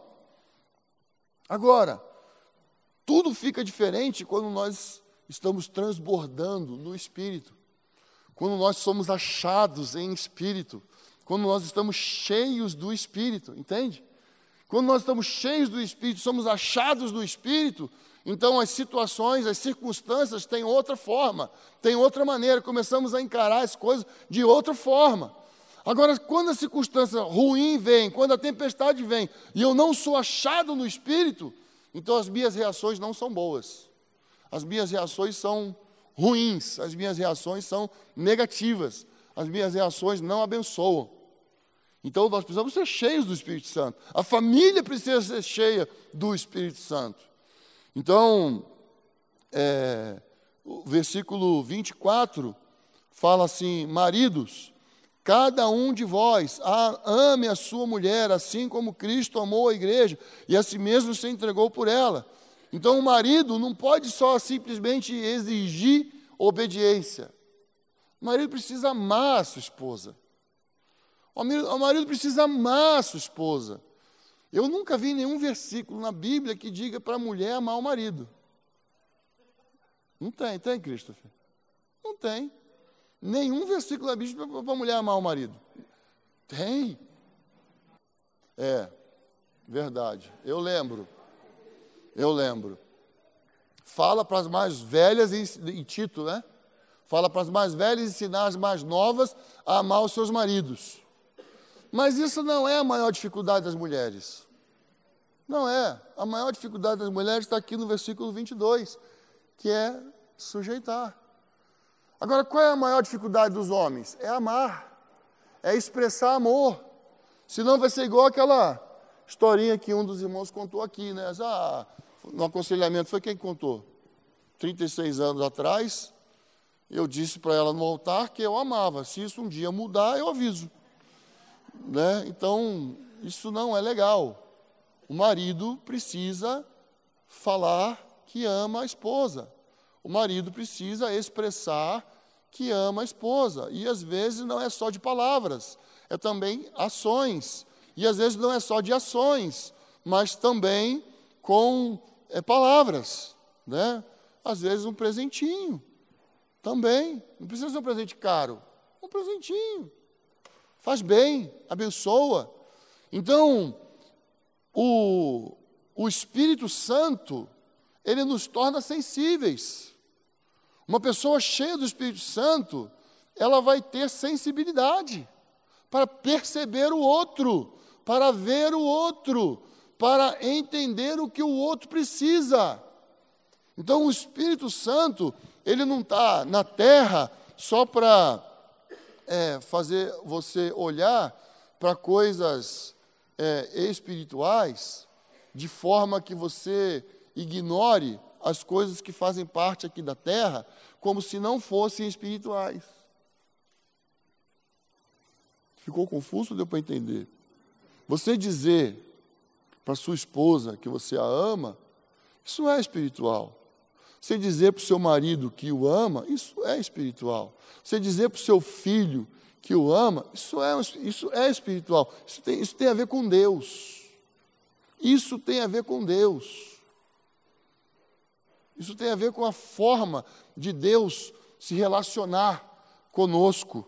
A: Agora, tudo fica diferente quando nós estamos transbordando no Espírito, quando nós somos achados em Espírito, quando nós estamos cheios do Espírito, entende? Quando nós estamos cheios do Espírito, somos achados do Espírito, então as situações, as circunstâncias têm outra forma, têm outra maneira, começamos a encarar as coisas de outra forma. Agora, quando a circunstância ruim vem, quando a tempestade vem, e eu não sou achado no Espírito, então as minhas reações não são boas. As minhas reações são ruins, as minhas reações são negativas, as minhas reações não abençoam. Então nós precisamos ser cheios do Espírito Santo. A família precisa ser cheia do Espírito Santo. Então, é, o versículo vinte e quatro fala assim, maridos, cada um de vós a, ame a sua mulher, assim como Cristo amou a igreja, e a si mesmo se entregou por ela. Então, o marido não pode só simplesmente exigir obediência. O marido precisa amar a sua esposa. O marido, o marido precisa amar a sua esposa. Eu nunca vi nenhum versículo na Bíblia que diga para a mulher amar o marido. Não tem, tem, Christopher? Não tem. Nenhum versículo da Bíblia para a mulher amar o marido. Tem. É, verdade. Eu lembro. Eu lembro. Fala para as mais velhas, em Tito, né? Fala para as mais velhas ensinar as mais novas a amar os seus maridos. Mas isso não é a maior dificuldade das mulheres. Não é. A maior dificuldade das mulheres está aqui no versículo vinte e dois, que é sujeitar. Agora, qual é a maior dificuldade dos homens? É amar, é expressar amor. Senão vai ser igual aquela historinha que um dos irmãos contou aqui, né? Ah, no aconselhamento, foi quem que contou? trinta e seis anos atrás, eu disse para ela no altar que eu amava. Se isso um dia mudar, eu aviso. Né? Então, isso não é legal. O marido precisa falar que ama a esposa. O marido precisa expressar que ama a esposa. E às vezes não é só de palavras, é também ações. E às vezes não é só de ações, mas também com é, palavras. Né? Às vezes um presentinho também. Não precisa ser um presente caro. Um presentinho. Faz bem, abençoa. Então, o, o Espírito Santo, ele nos torna sensíveis. Uma pessoa cheia do Espírito Santo, ela vai ter sensibilidade para perceber o outro, para ver o outro, para entender o que o outro precisa. Então, o Espírito Santo, ele não está na terra só para é, fazer você olhar para coisas é, espirituais, de forma que você ignore as coisas que fazem parte aqui da terra, como se não fossem espirituais. Ficou confuso? Deu para entender? Você dizer para sua esposa que você a ama, isso é espiritual. Você dizer para o seu marido que o ama, isso é espiritual. Você dizer para o seu filho que o ama, isso é, isso é espiritual. Isso tem, isso tem a ver com Deus. Isso tem a ver com Deus. Isso tem a ver com a forma de Deus se relacionar conosco.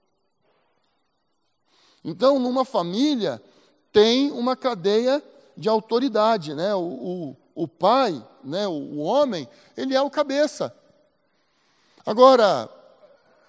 A: Então, numa família, tem uma cadeia de autoridade, né? O, o, o pai, né? o, o homem, ele é o cabeça. Agora,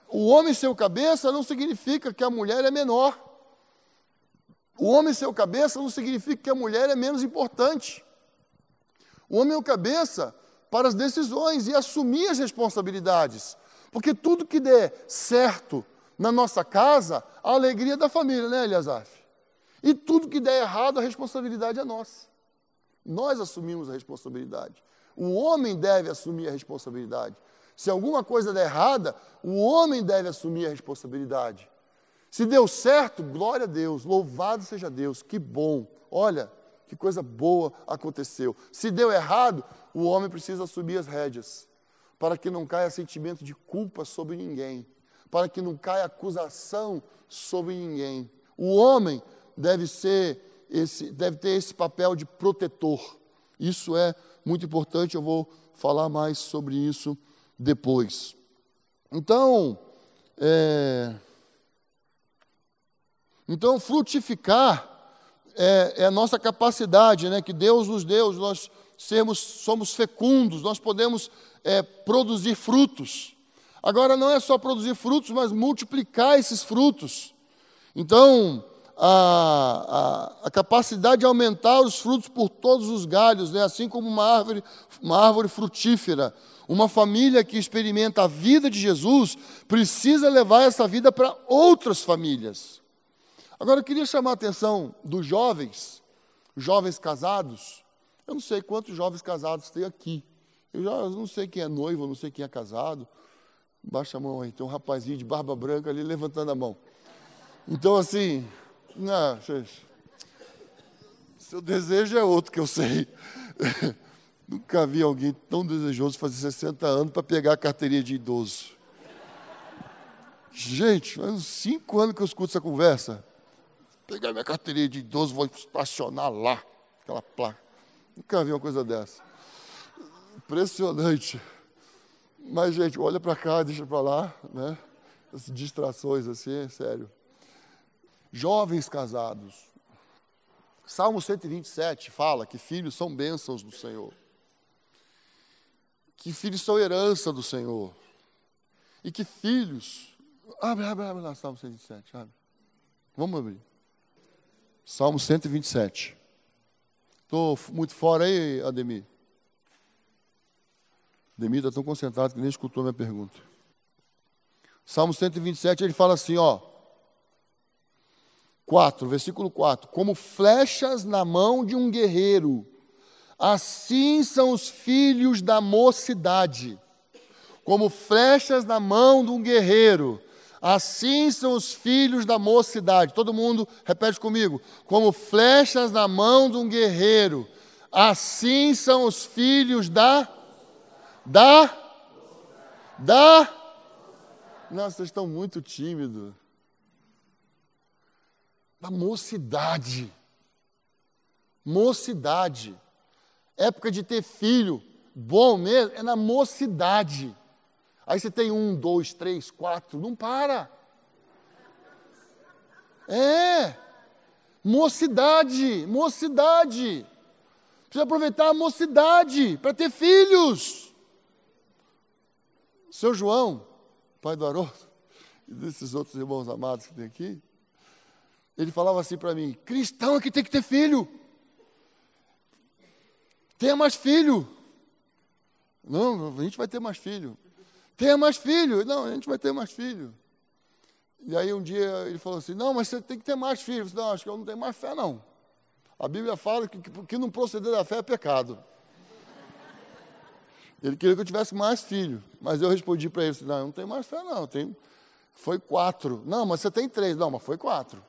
A: o homem ser o cabeça não significa que a mulher é menor. O homem ser o cabeça não significa que a mulher é menos importante. O homem é o cabeça para as decisões e assumir as responsabilidades. Porque tudo que der certo na nossa casa, a alegria da família, né, Eliasaf? E tudo que der errado, a responsabilidade é nossa. Nós assumimos a responsabilidade. O homem deve assumir a responsabilidade. Se alguma coisa der errada, o homem deve assumir a responsabilidade. Se deu certo, glória a Deus, louvado seja Deus, que bom. Olha, que coisa boa aconteceu. Se deu errado, o homem precisa assumir as rédeas, para que não caia sentimento de culpa sobre ninguém, para que não caia acusação sobre ninguém. O homem deve ser esse, deve ter esse papel de protetor. Isso é muito importante, eu vou falar mais sobre isso depois. Então, é, então frutificar é, é a nossa capacidade, né, que Deus nos deu, nós sermos, somos fecundos, nós podemos é, produzir frutos. Agora, não é só produzir frutos, mas multiplicar esses frutos. Então, a, a, a capacidade de aumentar os frutos por todos os galhos, né? Assim como uma árvore, uma árvore frutífera. Uma família que experimenta a vida de Jesus precisa levar essa vida para outras famílias. Agora, eu queria chamar a atenção dos jovens, jovens casados. Eu não sei quantos jovens casados tem aqui. Eu já eu não sei quem é noivo, eu não sei quem é casado. Baixa a mão aí, tem um rapazinho de barba branca ali levantando a mão. Então, assim, não, seu desejo é outro que eu sei. Nunca vi alguém tão desejoso fazer sessenta anos para pegar a carteirinha de idoso. Gente, faz uns cinco anos que eu escuto essa conversa. Pegar minha carteirinha de idoso, vou estacionar lá, aquela placa. Nunca vi uma coisa dessa. Impressionante. Mas, gente, olha para cá, deixa para lá, né? Essas distrações assim, é sério. Jovens casados. Salmo cento e vinte e sete fala que filhos são bênçãos do Senhor. Que filhos são herança do Senhor. E que filhos... Abre, abre, abre lá, Salmo cento e vinte e sete, abre. Vamos abrir. Salmo cento e vinte e sete. Estou muito fora aí, Ademir? Ademir está tão concentrado que nem escutou a minha pergunta. Salmo cento e vinte e sete, ele fala assim, ó. quatro, versículo quatro. Como flechas na mão de um guerreiro, assim são os filhos da mocidade. Como flechas na mão de um guerreiro, assim são os filhos da mocidade. Todo mundo repete comigo. Como flechas na mão de um guerreiro, assim são os filhos da... Da... Da... Nossa, vocês estão muito tímidos. Da mocidade. Mocidade. Época de ter filho, bom mesmo, é na mocidade. Aí você tem um, dois, três, quatro, não para. É. Mocidade, mocidade. Precisa aproveitar a mocidade para ter filhos. Seu João, pai do Haroldo, e desses outros irmãos amados que tem aqui, ele falava assim para mim, cristão é que tem que ter filho. Tenha mais filho. Não, a gente vai ter mais filho. Tenha mais filho. Não, a gente vai ter mais filho. E aí um dia ele falou assim, não, mas você tem que ter mais filho. Eu disse, não, acho que eu não tenho mais fé, não. A Bíblia fala que, que, que não proceder da fé é pecado. Ele queria que eu tivesse mais filho. Mas eu respondi para ele, assim, não, eu não tenho mais fé, não. Eu tenho... Foi quatro. Não, mas você tem três. Não, mas foi quatro.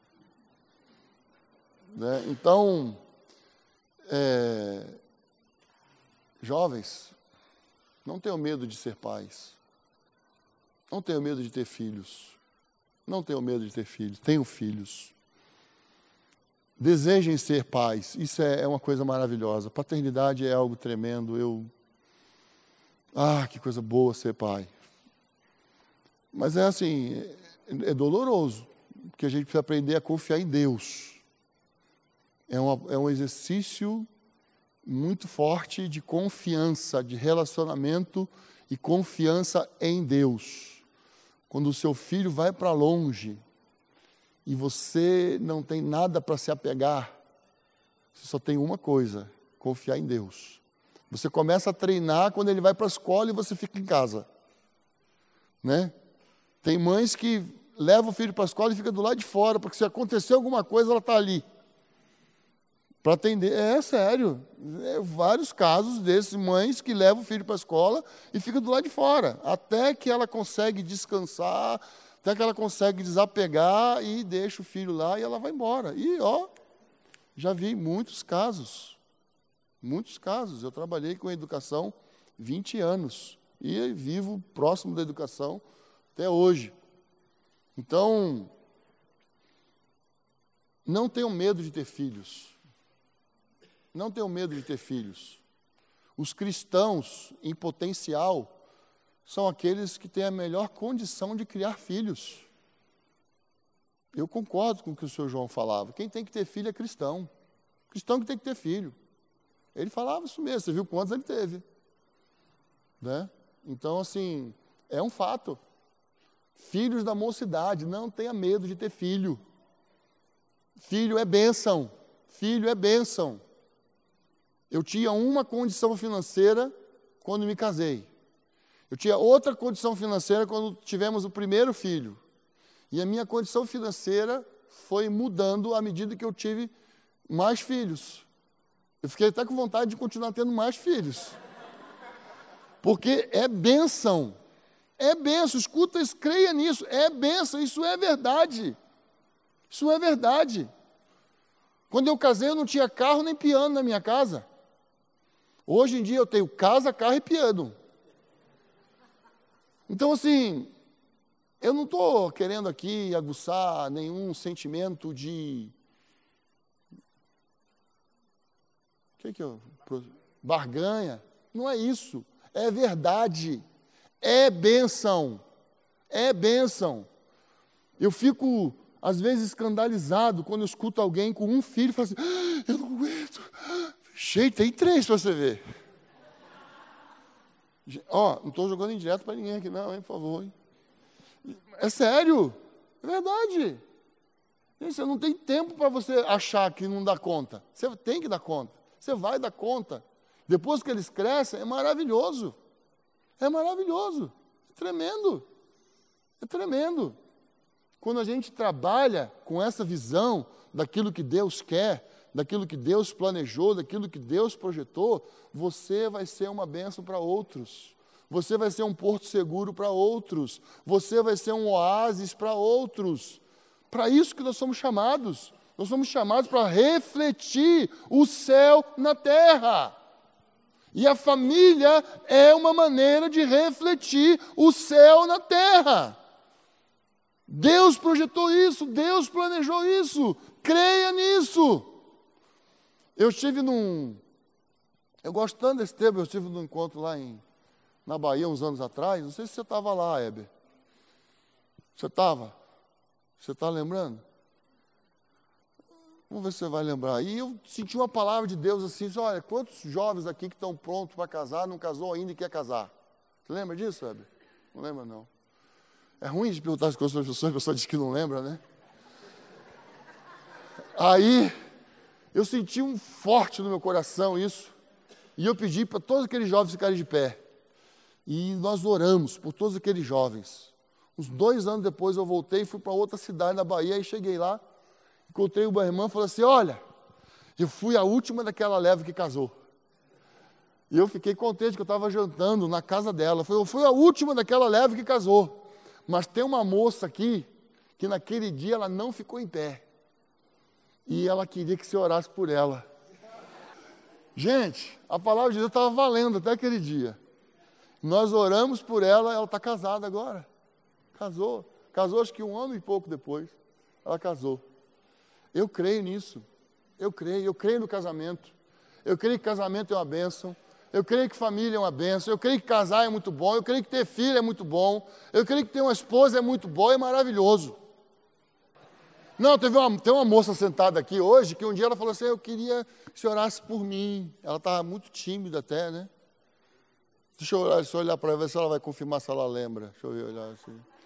A: Né? Então, é... jovens, não tenham medo de ser pais. Não tenham medo de ter filhos. Não tenham medo de ter filhos. Tenham filhos. Desejem ser pais. Isso é uma coisa maravilhosa. Paternidade é algo tremendo. Eu... Ah, que coisa boa ser pai. Mas é assim, é, é doloroso, porque a gente precisa aprender a confiar em Deus. É, uma, é um exercício muito forte de confiança, de relacionamento e confiança em Deus. Quando o seu filho vai para longe e você não tem nada para se apegar, você só tem uma coisa: confiar em Deus. Você começa a treinar quando ele vai para a escola e você fica em casa. Né? Tem mães que levam o filho para a escola e fica do lado de fora, porque se acontecer alguma coisa, ela está ali. Para atender. É sério. É, vários casos desses mães que levam o filho para a escola e fica do lado de fora, até que ela consegue descansar, até que ela consegue desapegar e deixa o filho lá e ela vai embora. E, ó, já vi muitos casos. Muitos casos. Eu trabalhei com educação vinte anos e vivo próximo da educação até hoje. Então, não tenham medo de ter filhos. Não tenham medo de ter filhos. Os cristãos em potencial são aqueles que têm a melhor condição de criar filhos. Eu concordo com o que o senhor João falava. Quem tem que ter filho é cristão. Cristão que tem que ter filho. Ele falava isso mesmo. Você viu quantos ele teve? Né? Então, assim, é um fato. Filhos da mocidade, não tenha medo de ter filho. Filho é bênção. Filho é bênção. Eu tinha uma condição financeira quando me casei. Eu tinha outra condição financeira quando tivemos o primeiro filho. E a minha condição financeira foi mudando à medida que eu tive mais filhos. Eu fiquei até com vontade de continuar tendo mais filhos. Porque é bênção. É bênção. Escuta isso, creia nisso. É bênção. Isso é verdade. Isso é verdade. Quando eu casei, eu não tinha carro nem piano na minha casa. Hoje em dia eu tenho casa, carro e piano. Então, assim, eu não estou querendo aqui aguçar nenhum sentimento de... O que que eu... barganha. Não é isso. É verdade. É bênção. É bênção. Eu fico, às vezes, escandalizado quando eu escuto alguém com um filho e falo assim, ah, eu não aguento. Cheio, tem três para você ver. Ó, não estou jogando indireto para ninguém aqui não, hein, por favor. Hein? É sério. É verdade. Gente, você não tem tempo para você achar que não dá conta. Você tem que dar conta. Você vai dar conta. Depois que eles crescem, é maravilhoso. É maravilhoso. É tremendo. É tremendo. Quando a gente trabalha com essa visão daquilo que Deus quer, daquilo que Deus planejou, daquilo que Deus projetou, você vai ser uma bênção para outros. Você vai ser um porto seguro para outros. Você vai ser um oásis para outros. Para isso que nós somos chamados. Nós somos chamados para refletir o céu na terra. E a família é uma maneira de refletir o céu na terra. Deus projetou isso, Deus planejou isso. Creia nisso. Eu estive num... Eu gosto tanto desse tempo, eu estive num encontro lá em, na Bahia, uns anos atrás. Não sei se você estava lá, Heber. Você estava? Você está lembrando? Vamos ver se você vai lembrar. E eu senti uma palavra de Deus assim, olha, quantos jovens aqui que estão prontos para casar, não casou ainda e quer casar? Você lembra disso, Heber? Não lembra, não. É ruim de perguntar as coisas para as pessoas, a pessoa diz que não lembra, né? Aí, eu senti um forte no meu coração isso, e eu pedi para todos aqueles jovens ficarem de pé. E nós oramos por todos aqueles jovens. Uns dois anos depois eu voltei e fui para outra cidade na Bahia, e cheguei lá, encontrei uma irmã e falei assim, olha, eu fui a última daquela leva que casou. E eu fiquei contente que eu estava jantando na casa dela. Eu fui a última daquela leva que casou. Mas tem uma moça aqui, que naquele dia ela não ficou em pé. E ela queria que você orasse por ela. Gente, a palavra de Deus estava valendo até aquele dia. Nós oramos por ela, ela está casada agora. Casou. Casou acho que um ano e pouco depois. Ela casou. Eu creio nisso. Eu creio. Eu creio no casamento. Eu creio que casamento é uma bênção. Eu creio que família é uma bênção. Eu creio que casar é muito bom. Eu creio que ter filho é muito bom. Eu creio que ter uma esposa é muito bom. É maravilhoso. Não, teve uma, tem uma moça sentada aqui hoje que um dia ela falou assim, eu queria que você orasse por mim. Ela estava muito tímida até, né? Deixa eu olhar, deixa eu olhar para ela, ver se ela vai confirmar se ela lembra. Deixa eu ver, olhar assim.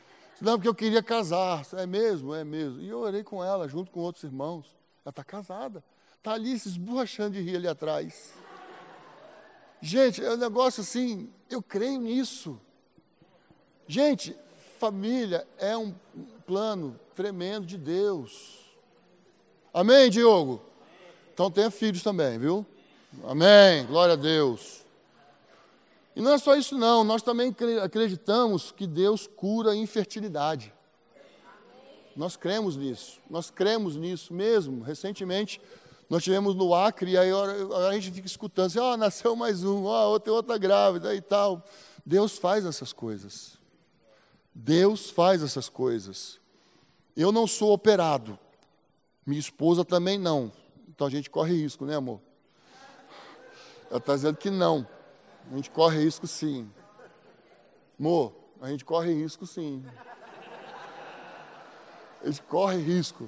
A: Não, porque eu queria casar. É mesmo? É mesmo. E eu orei com ela, junto com outros irmãos. Ela está casada. Está ali se esborrachando de rir ali atrás. Gente, é um negócio assim, eu creio nisso. Gente, família é um plano tremendo de Deus. Amém, Diogo? Então tenha filhos também, viu? Amém, glória a Deus. E não é só isso não, nós também acreditamos que Deus cura a infertilidade. Nós cremos nisso, nós cremos nisso mesmo. Recentemente, nós tivemos no Acre, e aí a gente fica escutando assim, ó, oh, nasceu mais um, ó, oh, tem outra grávida e tal. Deus faz essas coisas. Deus faz essas coisas. Eu não sou operado, minha esposa também não. Então a gente corre risco, né, amor? Ela está dizendo que não. A gente corre risco sim. Amor, a gente corre risco sim. A gente corre risco.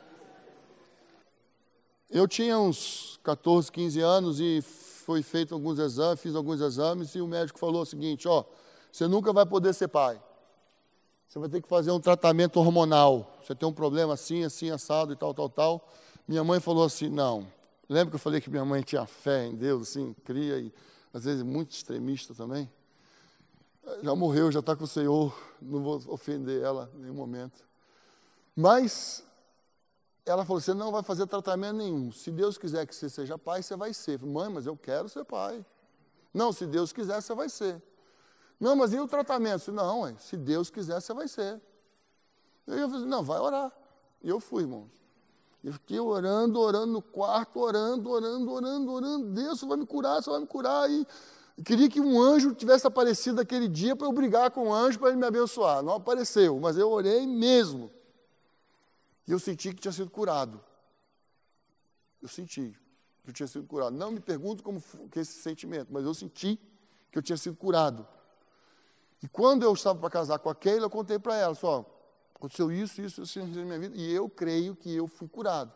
A: Eu tinha uns quatorze, quinze anos e foi feito alguns exames, fiz alguns exames e o médico falou o seguinte, ó, você nunca vai poder ser pai. Você vai ter que fazer um tratamento hormonal. Você tem um problema assim, assim, assado e tal, tal, tal. Minha mãe falou assim, não. Lembra que eu falei que minha mãe tinha fé em Deus, assim, cria e às vezes muito extremista também? Já morreu, já está com o Senhor, não vou ofender ela em nenhum momento. Mas ela falou, você não vai fazer tratamento nenhum. Se Deus quiser que você seja pai, você vai ser. Mãe, mas eu quero ser pai. Não, se Deus quiser, você vai ser. Não, mas e o tratamento? Não, ué, se Deus quiser, você vai ser. Eu falei, não, vai orar. E eu fui, irmãos. Eu fiquei orando, orando no quarto, orando, orando, orando, orando. Deus, você vai me curar, você vai me curar. E eu queria que um anjo tivesse aparecido aquele dia para eu brigar com o anjo para ele me abençoar. Não apareceu, mas eu orei mesmo. E eu senti que tinha sido curado. Eu senti que eu tinha sido curado. Não me pergunto como que é esse sentimento, mas eu senti que eu tinha sido curado. E quando eu estava para casar com a Keila, eu contei para ela, só, aconteceu isso, isso, isso na minha vida, e eu creio que eu fui curado.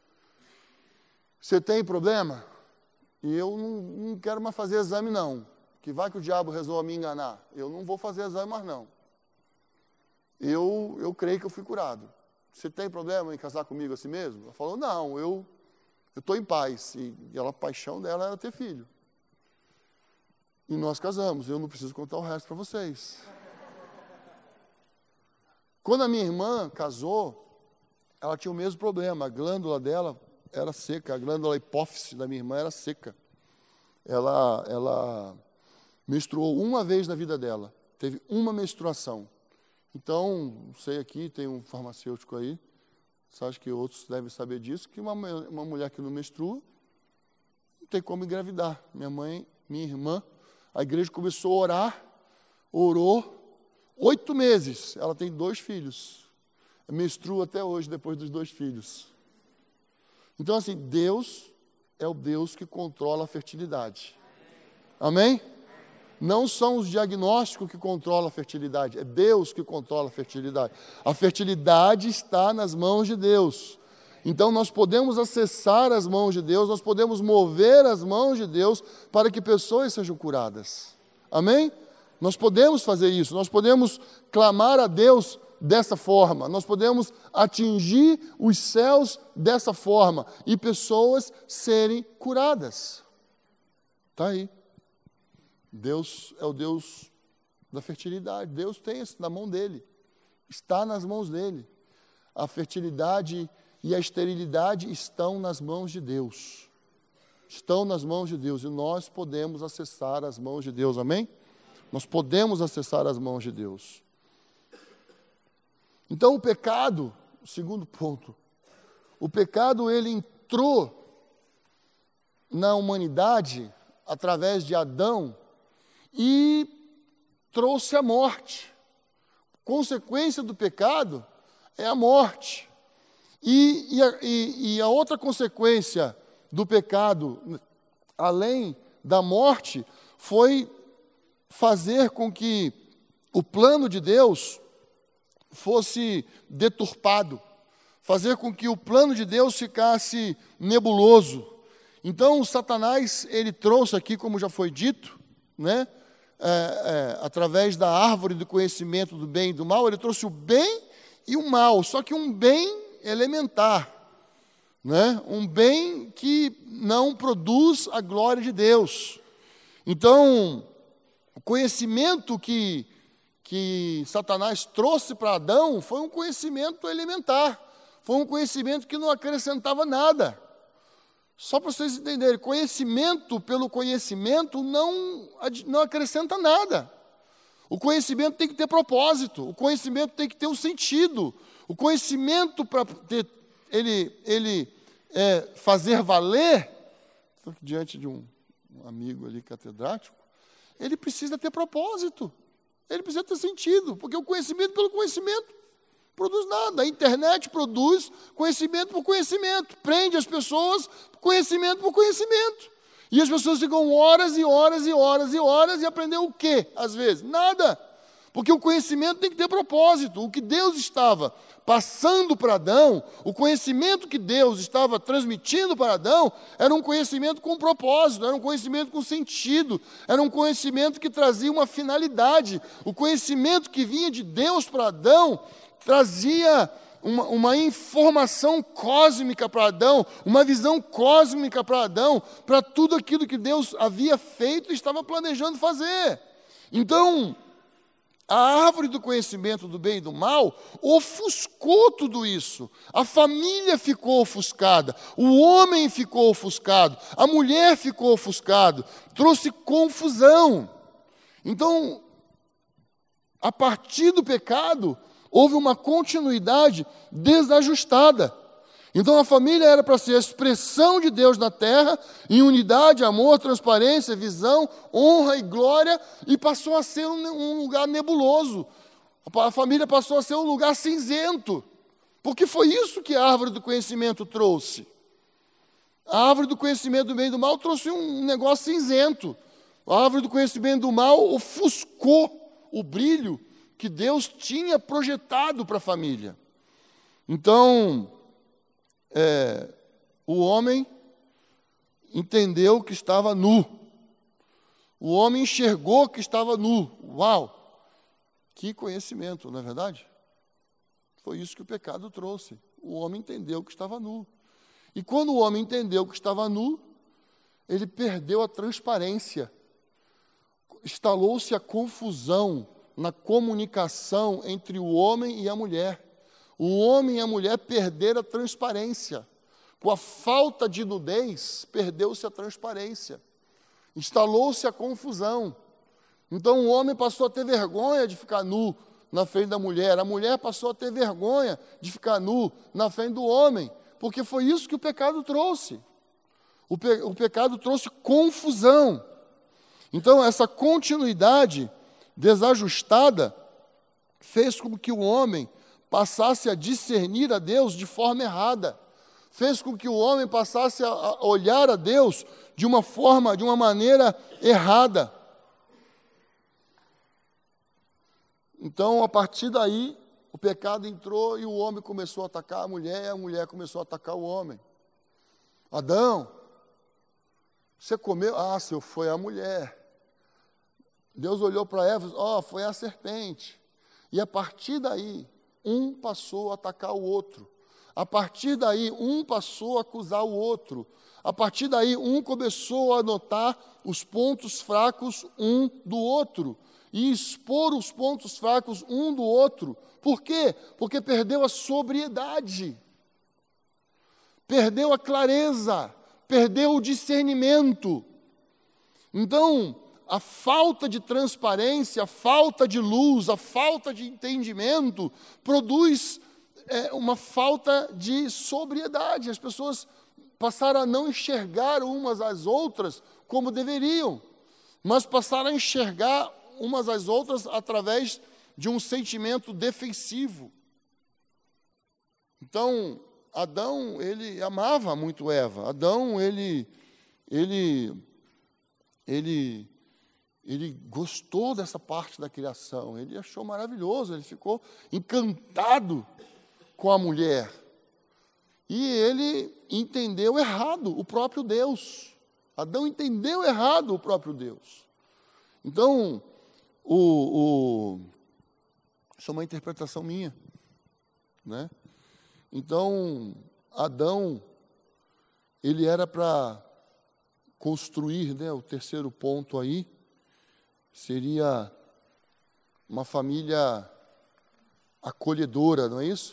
A: Você tem problema? E eu não, não quero mais fazer exame, não. Que vai que o diabo resolva me enganar. Eu não vou fazer exame mais, não. Eu, eu creio que eu fui curado. Você tem problema em casar comigo assim mesmo? Ela falou, não, eu estou em paz. E, e ela, a paixão dela era ter filho. E nós casamos, eu não preciso contar o resto para vocês. Quando a minha irmã casou, ela tinha o mesmo problema, a glândula dela era seca, a glândula hipófise da minha irmã era seca. Ela, ela menstruou uma vez na vida dela, teve uma menstruação. Então, não sei aqui, tem um farmacêutico aí, você acha que outros devem saber disso, que uma, uma mulher que não menstrua, não tem como engravidar. Minha mãe, minha irmã, a igreja começou a orar, orou, oito meses, ela tem dois filhos, menstrua até hoje depois dos dois filhos. Então assim, Deus é o Deus que controla a fertilidade. Amém? Não são os diagnósticos que controlam a fertilidade, é Deus que controla a fertilidade. A fertilidade está nas mãos de Deus. Então nós podemos acessar as mãos de Deus, nós podemos mover as mãos de Deus para que pessoas sejam curadas. Amém? Nós podemos fazer isso, nós podemos clamar a Deus dessa forma, nós podemos atingir os céus dessa forma e pessoas serem curadas. Está aí. Deus é o Deus da fertilidade, Deus tem isso na mão dele, está nas mãos dele. A fertilidade e a esterilidade estão nas mãos de Deus. Estão nas mãos de Deus. E nós podemos acessar as mãos de Deus. Amém? Nós podemos acessar as mãos de Deus. Então o pecado, o segundo ponto, o pecado ele entrou na humanidade através de Adão e trouxe a morte. Consequência do pecado é a morte. E, e, a, e, e a outra consequência do pecado, além da morte, foi fazer com que o plano de Deus fosse deturpado, fazer com que o plano de Deus ficasse nebuloso. Então, Satanás, ele trouxe aqui, como já foi dito, né, é, é, através da árvore do conhecimento do bem e do mal, ele trouxe o bem e o mal, só que um bem elementar, né? Um bem que não produz a glória de Deus. Então, o conhecimento que, que Satanás trouxe para Adão foi um conhecimento elementar, foi um conhecimento que não acrescentava nada. Só para vocês entenderem, conhecimento pelo conhecimento não, não acrescenta nada. O conhecimento tem que ter propósito, o conhecimento tem que ter um sentido. O conhecimento, para ele, ele é, fazer valer, estou aqui diante de um, um amigo ali catedrático, ele precisa ter propósito, ele precisa ter sentido, porque o conhecimento pelo conhecimento produz nada. A internet produz conhecimento por conhecimento, prende as pessoas conhecimento por conhecimento. E as pessoas ficam horas e horas e horas e horas e aprender o quê, às vezes? Nada. Porque o conhecimento tem que ter propósito. O que Deus estava passando para Adão, o conhecimento que Deus estava transmitindo para Adão, era um conhecimento com propósito, era um conhecimento com sentido, era um conhecimento que trazia uma finalidade. O conhecimento que vinha de Deus para Adão trazia uma, uma informação cósmica para Adão, uma visão cósmica para Adão, para tudo aquilo que Deus havia feito e estava planejando fazer. Então, a árvore do conhecimento do bem e do mal ofuscou tudo isso. A família ficou ofuscada, o homem ficou ofuscado, a mulher ficou ofuscada, trouxe confusão. Então, a partir do pecado, houve uma continuidade desajustada. Então a família era para ser a expressão de Deus na terra, em unidade, amor, transparência, visão, honra e glória, e passou a ser um, um lugar nebuloso. A família passou a ser um lugar cinzento, porque foi isso que a árvore do conhecimento trouxe. A árvore do conhecimento do bem e do mal trouxe um negócio cinzento. A árvore do conhecimento do mal ofuscou o brilho que Deus tinha projetado para a família. Então, é, o homem entendeu que estava nu. O homem enxergou que estava nu. Uau! Que conhecimento, não é verdade? Foi isso que o pecado trouxe. O homem entendeu que estava nu. E quando o homem entendeu que estava nu, ele perdeu a transparência. Instalou-se a confusão na comunicação entre o homem e a mulher. O homem e a mulher perderam a transparência. Com a falta de nudez, perdeu-se a transparência. Instalou-se a confusão. Então o homem passou a ter vergonha de ficar nu na frente da mulher. A mulher passou a ter vergonha de ficar nu na frente do homem. Porque foi isso que o pecado trouxe. O, pe- o pecado trouxe confusão. Então essa continuidade desajustada fez com que o homem passasse a discernir a Deus de forma errada. Fez com que o homem passasse a olhar a Deus de uma forma, de uma maneira errada. Então, a partir daí, o pecado entrou e o homem começou a atacar a mulher e a mulher começou a atacar o homem. Adão, você comeu? Ah, seu, foi a mulher. Deus olhou para Eva e disse, ó, oh, foi a serpente. E a partir daí, um passou a atacar o outro. A partir daí, um passou a acusar o outro. A partir daí, um começou a notar os pontos fracos um do outro. E expor os pontos fracos um do outro. Por quê? Porque perdeu a sobriedade. Perdeu a clareza. Perdeu o discernimento. Então, a falta de transparência, a falta de luz, a falta de entendimento produz é, uma falta de sobriedade. As pessoas passaram a não enxergar umas às outras como deveriam, mas passaram a enxergar umas às outras através de um sentimento defensivo. Então, Adão, ele amava muito Eva. Adão, ele, ele, ele Ele gostou dessa parte da criação, ele achou maravilhoso, ele ficou encantado com a mulher. E ele entendeu errado o próprio Deus. Adão entendeu errado o próprio Deus. Então, o, o, isso é uma interpretação minha, né? Então, Adão, ele era para construir, né, o terceiro ponto aí, seria uma família acolhedora, não é isso?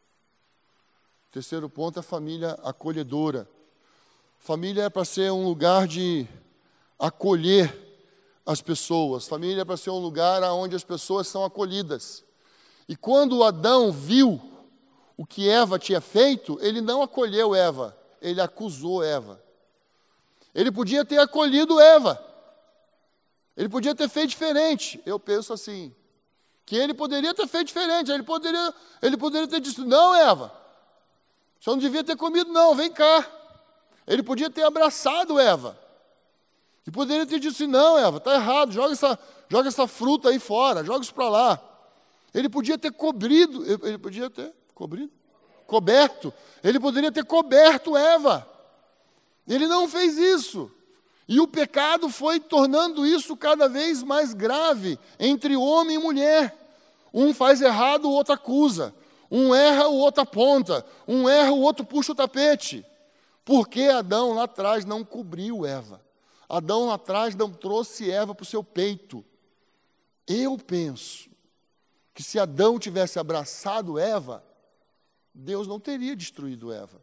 A: O terceiro ponto é a família acolhedora. Família é para ser um lugar de acolher as pessoas. Família é para ser um lugar onde as pessoas são acolhidas. E quando Adão viu o que Eva tinha feito, ele não acolheu Eva, ele acusou Eva. Ele podia ter acolhido Eva. Ele podia ter feito diferente. Eu penso assim, que ele poderia ter feito diferente. Ele poderia, ele poderia ter dito, não, Eva, você não devia ter comido, não, vem cá. Ele podia ter abraçado Eva. E poderia ter dito assim, não, Eva, está errado, joga essa, joga essa fruta aí fora, joga isso para lá. Ele podia ter cobrido, ele podia ter cobrido, coberto. Ele poderia ter coberto Eva. Ele não fez isso. E o pecado foi tornando isso cada vez mais grave entre homem e mulher. Um faz errado, o outro acusa. Um erra, o outro aponta. Um erra, o outro puxa o tapete. Porque Adão lá atrás não cobriu Eva. Adão lá atrás não trouxe Eva para o seu peito. Eu penso que se Adão tivesse abraçado Eva, Deus não teria destruído Eva.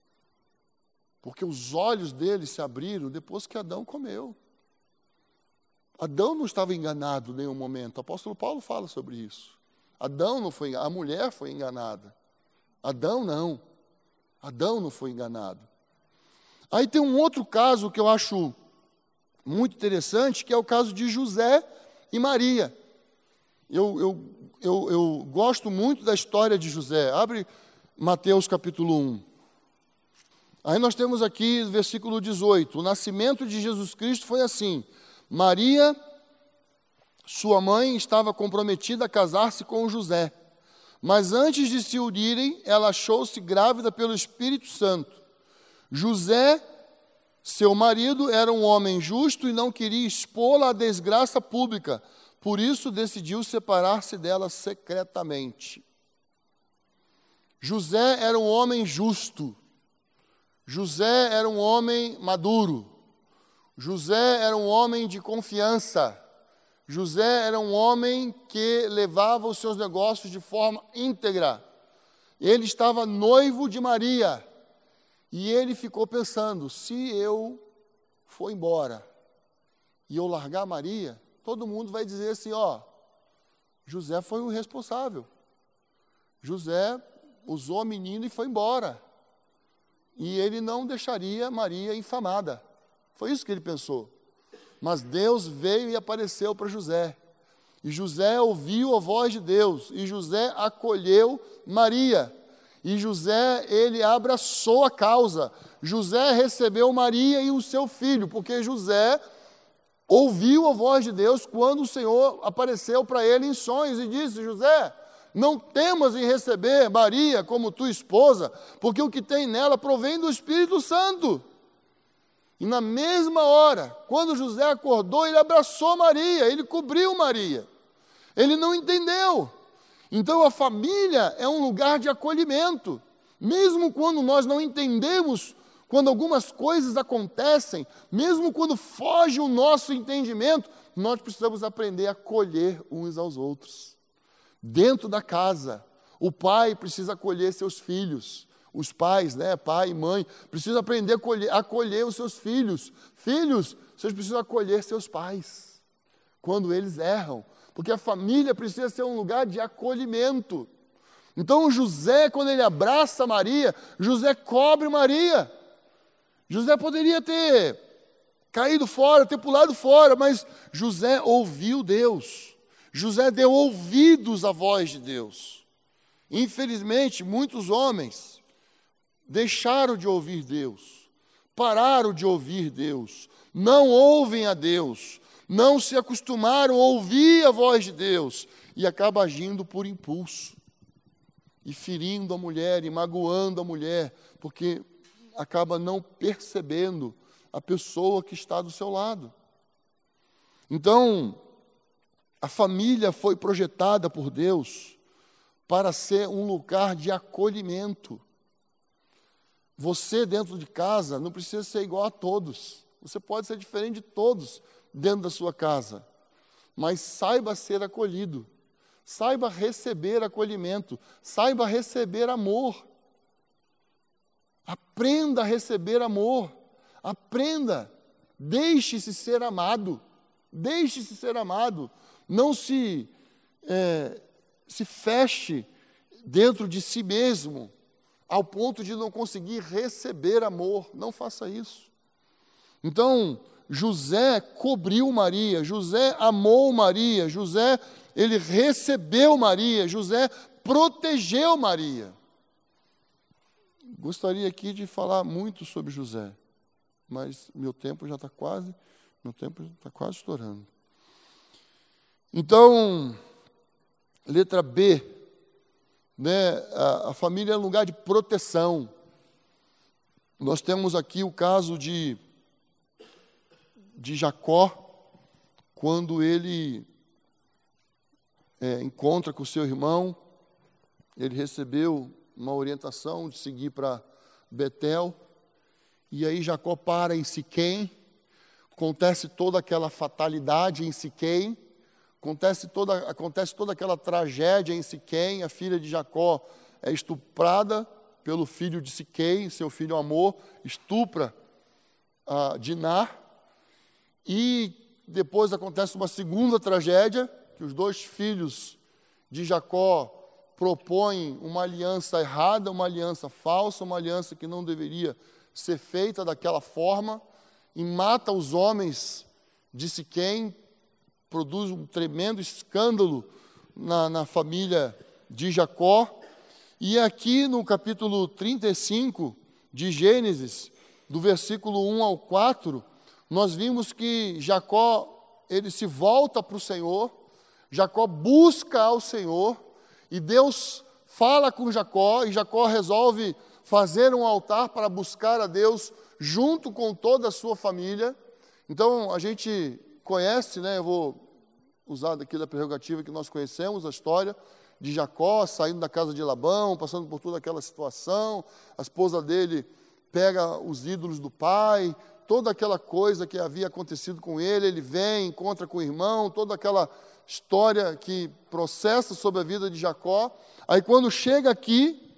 A: Porque os olhos dele se abriram depois que Adão comeu. Adão não estava enganado em nenhum momento. O apóstolo Paulo fala sobre isso. Adão não foi, a mulher foi enganada. Adão não. Adão não foi enganado. Aí tem um outro caso que eu acho muito interessante, que é o caso de José e Maria. Eu, eu, eu, eu gosto muito da história de José. Abre Mateus capítulo um. Aí nós temos aqui, versículo dezoito, o nascimento de Jesus Cristo foi assim: Maria, sua mãe, estava comprometida a casar-se com José, mas antes de se unirem, ela achou-se grávida pelo Espírito Santo. José, seu marido, era um homem justo e não queria expô-la à desgraça pública, por isso decidiu separar-se dela secretamente. José era um homem justo. José era um homem maduro. José era um homem de confiança. José era um homem que levava os seus negócios de forma íntegra. Ele estava noivo de Maria. E ele ficou pensando, se eu for embora e eu largar Maria, todo mundo vai dizer assim, ó, José foi o responsável. José usou a menina e foi embora. E ele não deixaria Maria infamada. Foi isso que ele pensou. Mas Deus veio e apareceu para José. E José ouviu a voz de Deus. E José acolheu Maria. E José, ele abraçou a causa. José recebeu Maria e o seu filho, porque José ouviu a voz de Deus quando o Senhor apareceu para ele em sonhos e disse, José, não temas em receber Maria como tua esposa, porque o que tem nela provém do Espírito Santo. E na mesma hora, quando José acordou, ele abraçou Maria, ele cobriu Maria. Ele não entendeu. Então a família é um lugar de acolhimento. Mesmo quando nós não entendemos, quando algumas coisas acontecem, mesmo quando foge o nosso entendimento, nós precisamos aprender a acolher uns aos outros. Dentro da casa, o pai precisa acolher seus filhos. Os pais, né, pai e mãe, precisam aprender a acolher, a acolher os seus filhos. Filhos, vocês precisam acolher seus pais quando eles erram. Porque a família precisa ser um lugar de acolhimento. Então José, quando ele abraça Maria, José cobre Maria. José poderia ter caído fora, ter pulado fora, mas José ouviu Deus. José deu ouvidos à voz de Deus. Infelizmente, muitos homens deixaram de ouvir Deus, pararam de ouvir Deus, não ouvem a Deus, não se acostumaram a ouvir a voz de Deus e acabam agindo por impulso e ferindo a mulher e magoando a mulher, porque acaba não percebendo a pessoa que está do seu lado. Então, a família foi projetada por Deus para ser um lugar de acolhimento. Você, dentro de casa, não precisa ser igual a todos. Você pode ser diferente de todos dentro da sua casa. Mas saiba ser acolhido. Saiba receber acolhimento. Saiba receber amor. Aprenda a receber amor. Aprenda. Deixe-se ser amado. Deixe-se ser amado. Não se, é, se feche dentro de si mesmo, ao ponto de não conseguir receber amor. Não faça isso. Então, José cobriu Maria, José amou Maria, José, ele recebeu Maria, José protegeu Maria. Gostaria aqui de falar muito sobre José, mas meu tempo já está quase, meu tempo está quase estourando. Então, letra B, né, a, a família é um lugar de proteção. Nós temos aqui o caso de, de Jacó, quando ele é, encontra com o seu irmão, ele recebeu uma orientação de seguir para Betel, e aí Jacó para em Siquém, acontece toda aquela fatalidade em Siquém, Acontece toda, acontece toda aquela tragédia em Siquém, a filha de Jacó é estuprada pelo filho de Siquém, seu filho Amor, estupra a Diná, e depois acontece uma segunda tragédia, que os dois filhos de Jacó propõem uma aliança errada, uma aliança falsa, uma aliança que não deveria ser feita daquela forma, e mata os homens de Siquém, produz um tremendo escândalo na, na família de Jacó. E aqui no capítulo trinta e cinco de Gênesis, do versículo um ao quatro, nós vimos que Jacó, ele se volta para o Senhor, Jacó busca ao Senhor, e Deus fala com Jacó, e Jacó resolve fazer um altar para buscar a Deus junto com toda a sua família. Então, a gente conhece, né, eu vou usar daqui da prerrogativa que nós conhecemos, a história de Jacó saindo da casa de Labão, passando por toda aquela situação, a esposa dele pega os ídolos do pai, toda aquela coisa que havia acontecido com ele, ele vem, encontra com o irmão, toda aquela história que processa sobre a vida de Jacó. Aí quando chega aqui,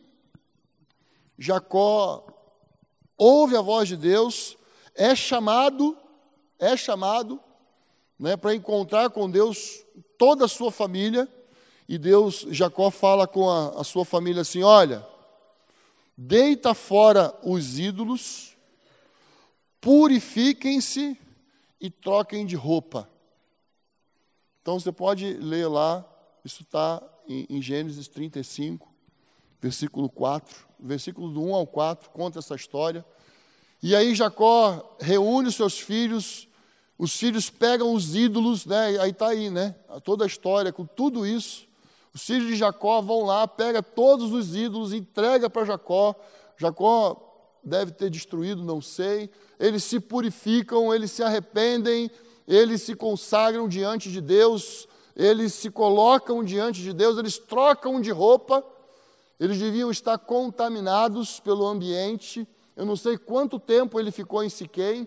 A: Jacó ouve a voz de Deus, é chamado, é chamado, né, para encontrar com Deus toda a sua família, e Deus, Jacó fala com a, a sua família assim: olha, deita fora os ídolos, purifiquem-se e troquem de roupa. Então você pode ler lá, isso está em, em Gênesis trinta e cinco, versículo quatro, versículo do um ao quatro, conta essa história. E aí Jacó reúne os seus filhos, os filhos pegam os ídolos, né? Aí está aí, né? Toda a história, com tudo isso. Os filhos de Jacó vão lá, pegam todos os ídolos, entrega para Jacó. Jacó deve ter destruído, não sei. Eles se purificam, eles se arrependem, eles se consagram diante de Deus, eles se colocam diante de Deus, eles trocam de roupa. Eles deviam estar contaminados pelo ambiente. Eu não sei quanto tempo ele ficou em Siquém.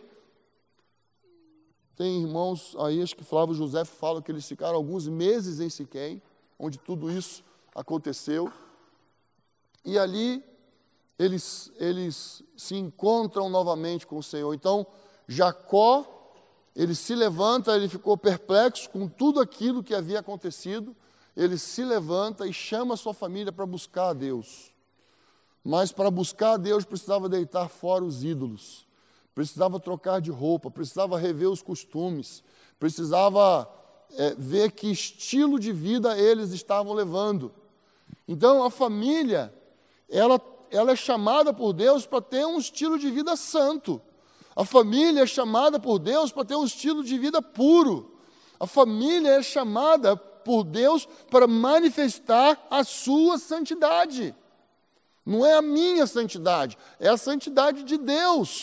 A: Tem irmãos aí, acho que Flávio José fala que eles ficaram alguns meses em Siquém, onde tudo isso aconteceu. E ali eles, eles se encontram novamente com o Senhor. Então, Jacó, ele se levanta, ele ficou perplexo com tudo aquilo que havia acontecido. Ele se levanta e chama a sua família para buscar a Deus. Mas para buscar a Deus precisava deitar fora os ídolos. Precisava trocar de roupa, precisava rever os costumes, precisava é, ver que estilo de vida eles estavam levando. Então, a família, ela, ela é chamada por Deus para ter um estilo de vida santo. A família é chamada por Deus para ter um estilo de vida puro. A família é chamada por Deus para manifestar a sua santidade. Não é a minha santidade, é a santidade de Deus.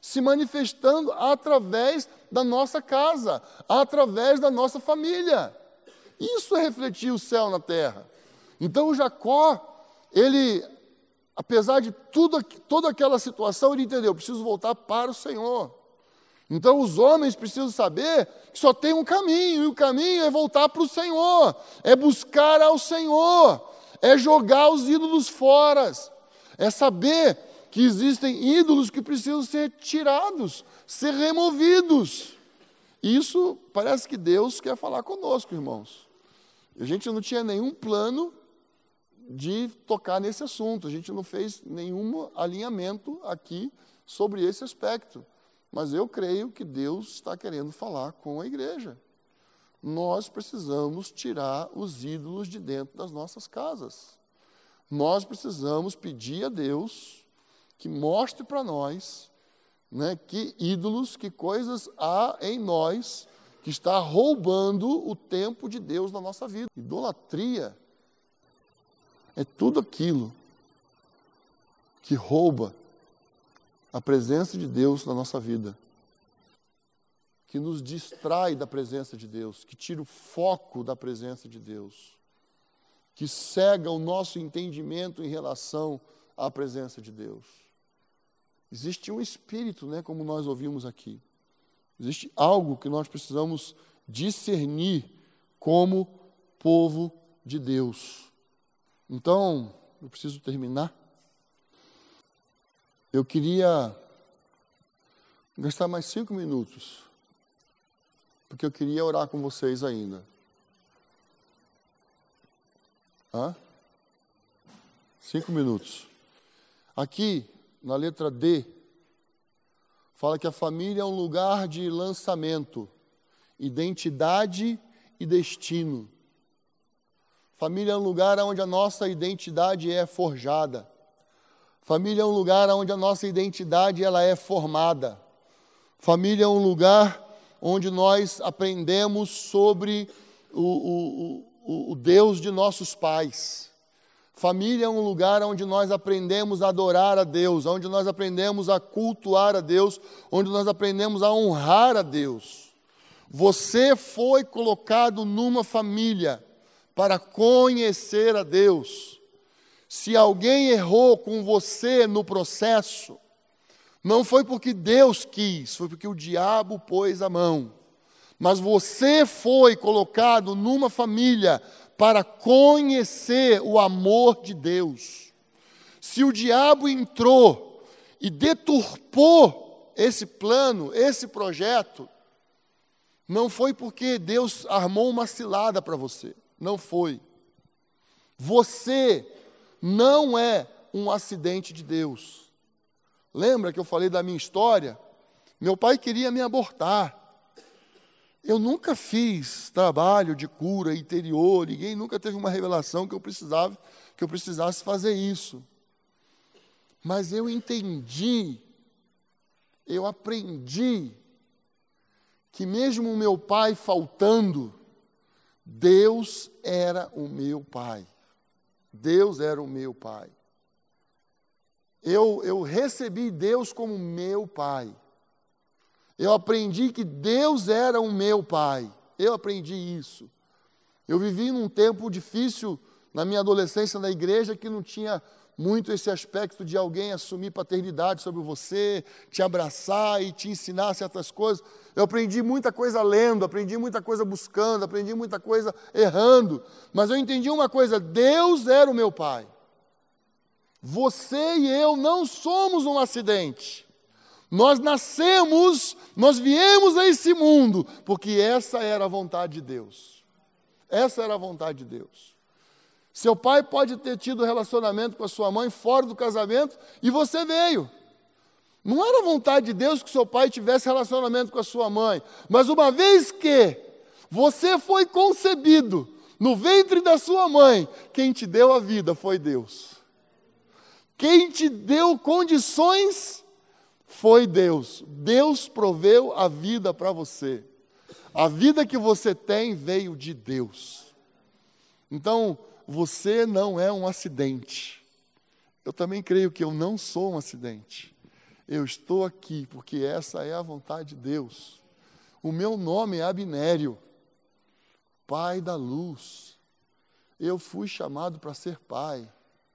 A: se manifestando através da nossa casa, através da nossa família. Isso é refletir o céu na terra. Então o Jacó, ele, apesar de tudo, toda aquela situação, ele entendeu, eu preciso voltar para o Senhor. Então os homens precisam saber que só tem um caminho, e o caminho é voltar para o Senhor, é buscar ao Senhor, é jogar os ídolos fora, é saber que existem ídolos que precisam ser tirados, ser removidos. Isso parece que Deus quer falar conosco, irmãos. A gente não tinha nenhum plano de tocar nesse assunto, a gente não fez nenhum alinhamento aqui sobre esse aspecto. Mas eu creio que Deus está querendo falar com a igreja. Nós precisamos tirar os ídolos de dentro das nossas casas. Nós precisamos pedir a Deus que mostre para nós, né, que ídolos, que coisas há em nós que está roubando o tempo de Deus na nossa vida. Idolatria é tudo aquilo que rouba a presença de Deus na nossa vida, que nos distrai da presença de Deus, que tira o foco da presença de Deus, que cega o nosso entendimento em relação à presença de Deus. Existe um espírito, né, como nós ouvimos aqui. Existe algo que nós precisamos discernir como povo de Deus. Então, eu preciso terminar. Eu queria gastar mais cinco minutos, porque eu queria orar com vocês ainda. Hã? Cinco minutos. Aqui, na letra D, fala que a família é um lugar de lançamento, identidade e destino. Família é um lugar onde a nossa identidade é forjada. Família é um lugar onde a nossa identidade ela é formada. Família é um lugar onde nós aprendemos sobre o, o, o, o Deus de nossos pais. Família é um lugar onde nós aprendemos a adorar a Deus, onde nós aprendemos a cultuar a Deus, onde nós aprendemos a honrar a Deus. Você foi colocado numa família para conhecer a Deus. Se alguém errou com você no processo, não foi porque Deus quis, foi porque o diabo pôs a mão. Mas você foi colocado numa família para conhecer o amor de Deus. Se o diabo entrou e deturpou esse plano, esse projeto, não foi porque Deus armou uma cilada para você. Não foi. Você não é um acidente de Deus. Lembra que eu falei da minha história? Meu pai queria me abortar. Eu nunca fiz trabalho de cura interior, ninguém nunca teve uma revelação que eu precisava, que eu precisasse fazer isso. Mas eu entendi, eu aprendi que mesmo o meu pai faltando, Deus era o meu pai. Deus era o meu pai. Eu, eu recebi Deus como meu pai. Eu aprendi que Deus era o meu pai. Eu aprendi isso. Eu vivi num tempo difícil na minha adolescência na igreja que não tinha muito esse aspecto de alguém assumir paternidade sobre você, te abraçar e te ensinar certas coisas. Eu aprendi muita coisa lendo, aprendi muita coisa buscando, aprendi muita coisa errando. Mas eu entendi uma coisa, Deus era o meu pai. Você e eu não somos um acidente. Nós nascemos, nós viemos a esse mundo, porque essa era a vontade de Deus. Essa era a vontade de Deus. Seu pai pode ter tido relacionamento com a sua mãe fora do casamento e você veio. Não era vontade de Deus que seu pai tivesse relacionamento com a sua mãe, mas uma vez que você foi concebido no ventre da sua mãe, quem te deu a vida foi Deus. Quem te deu condições foi Deus. Deus proveu a vida para você. A vida que você tem veio de Deus. Então, você não é um acidente. Eu também creio que eu não sou um acidente. Eu estou aqui porque essa é a vontade de Deus. O meu nome é Abinério, pai da luz. Eu fui chamado para ser pai.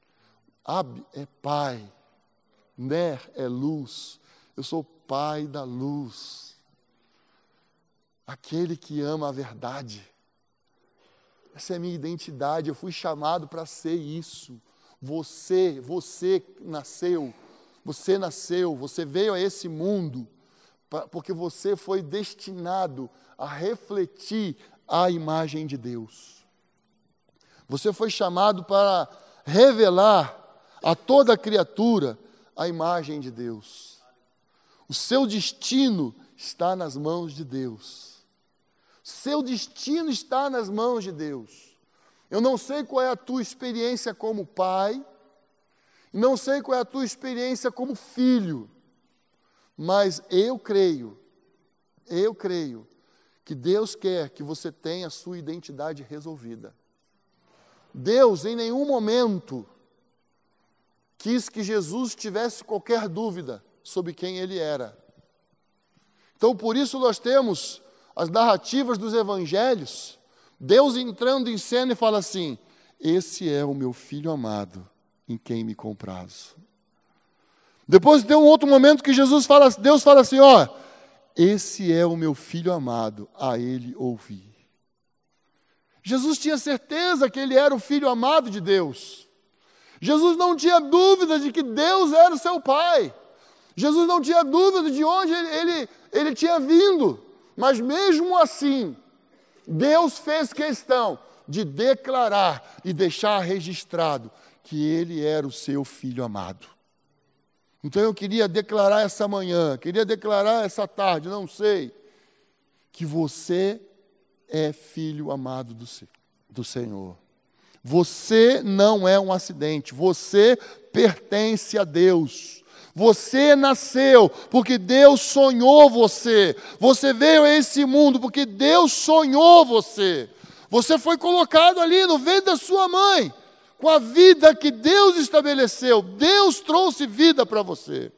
A: Ab é pai, Ner é luz. Eu sou pai da luz. Aquele que ama a verdade. Essa é a minha identidade. Eu fui chamado para ser isso. Você, você nasceu. Você nasceu, você veio a esse mundo porque você foi destinado a refletir a imagem de Deus. Você foi chamado para revelar a toda criatura a imagem de Deus. O seu destino está nas mãos de Deus. Seu destino está nas mãos de Deus. Eu não sei qual é a tua experiência como pai, não sei qual é a tua experiência como filho, mas eu creio, eu creio que Deus quer que você tenha a sua identidade resolvida. Deus, em nenhum momento, quis que Jesus tivesse qualquer dúvida sobre quem Ele era. Então, por isso nós temos as narrativas dos evangelhos, Deus entrando em cena e fala assim: esse é o meu filho amado, em quem me comprazo. Depois tem um outro momento que Jesus fala, Deus fala assim, ó, esse é o meu filho amado, a ele ouvi. Jesus tinha certeza que ele era o filho amado de Deus. Jesus não tinha dúvida de que Deus era o seu pai. Jesus não tinha dúvida de onde ele, ele, ele tinha vindo. Mas mesmo assim, Deus fez questão de declarar e deixar registrado que ele era o seu filho amado. Então eu queria declarar essa manhã, queria declarar essa tarde, não sei, que você é filho amado do, do Senhor. Você não é um acidente, você pertence a Deus. Você nasceu porque Deus sonhou você. Você veio a esse mundo porque Deus sonhou você. Você foi colocado ali no ventre da sua mãe, com a vida que Deus estabeleceu. Deus trouxe vida para você.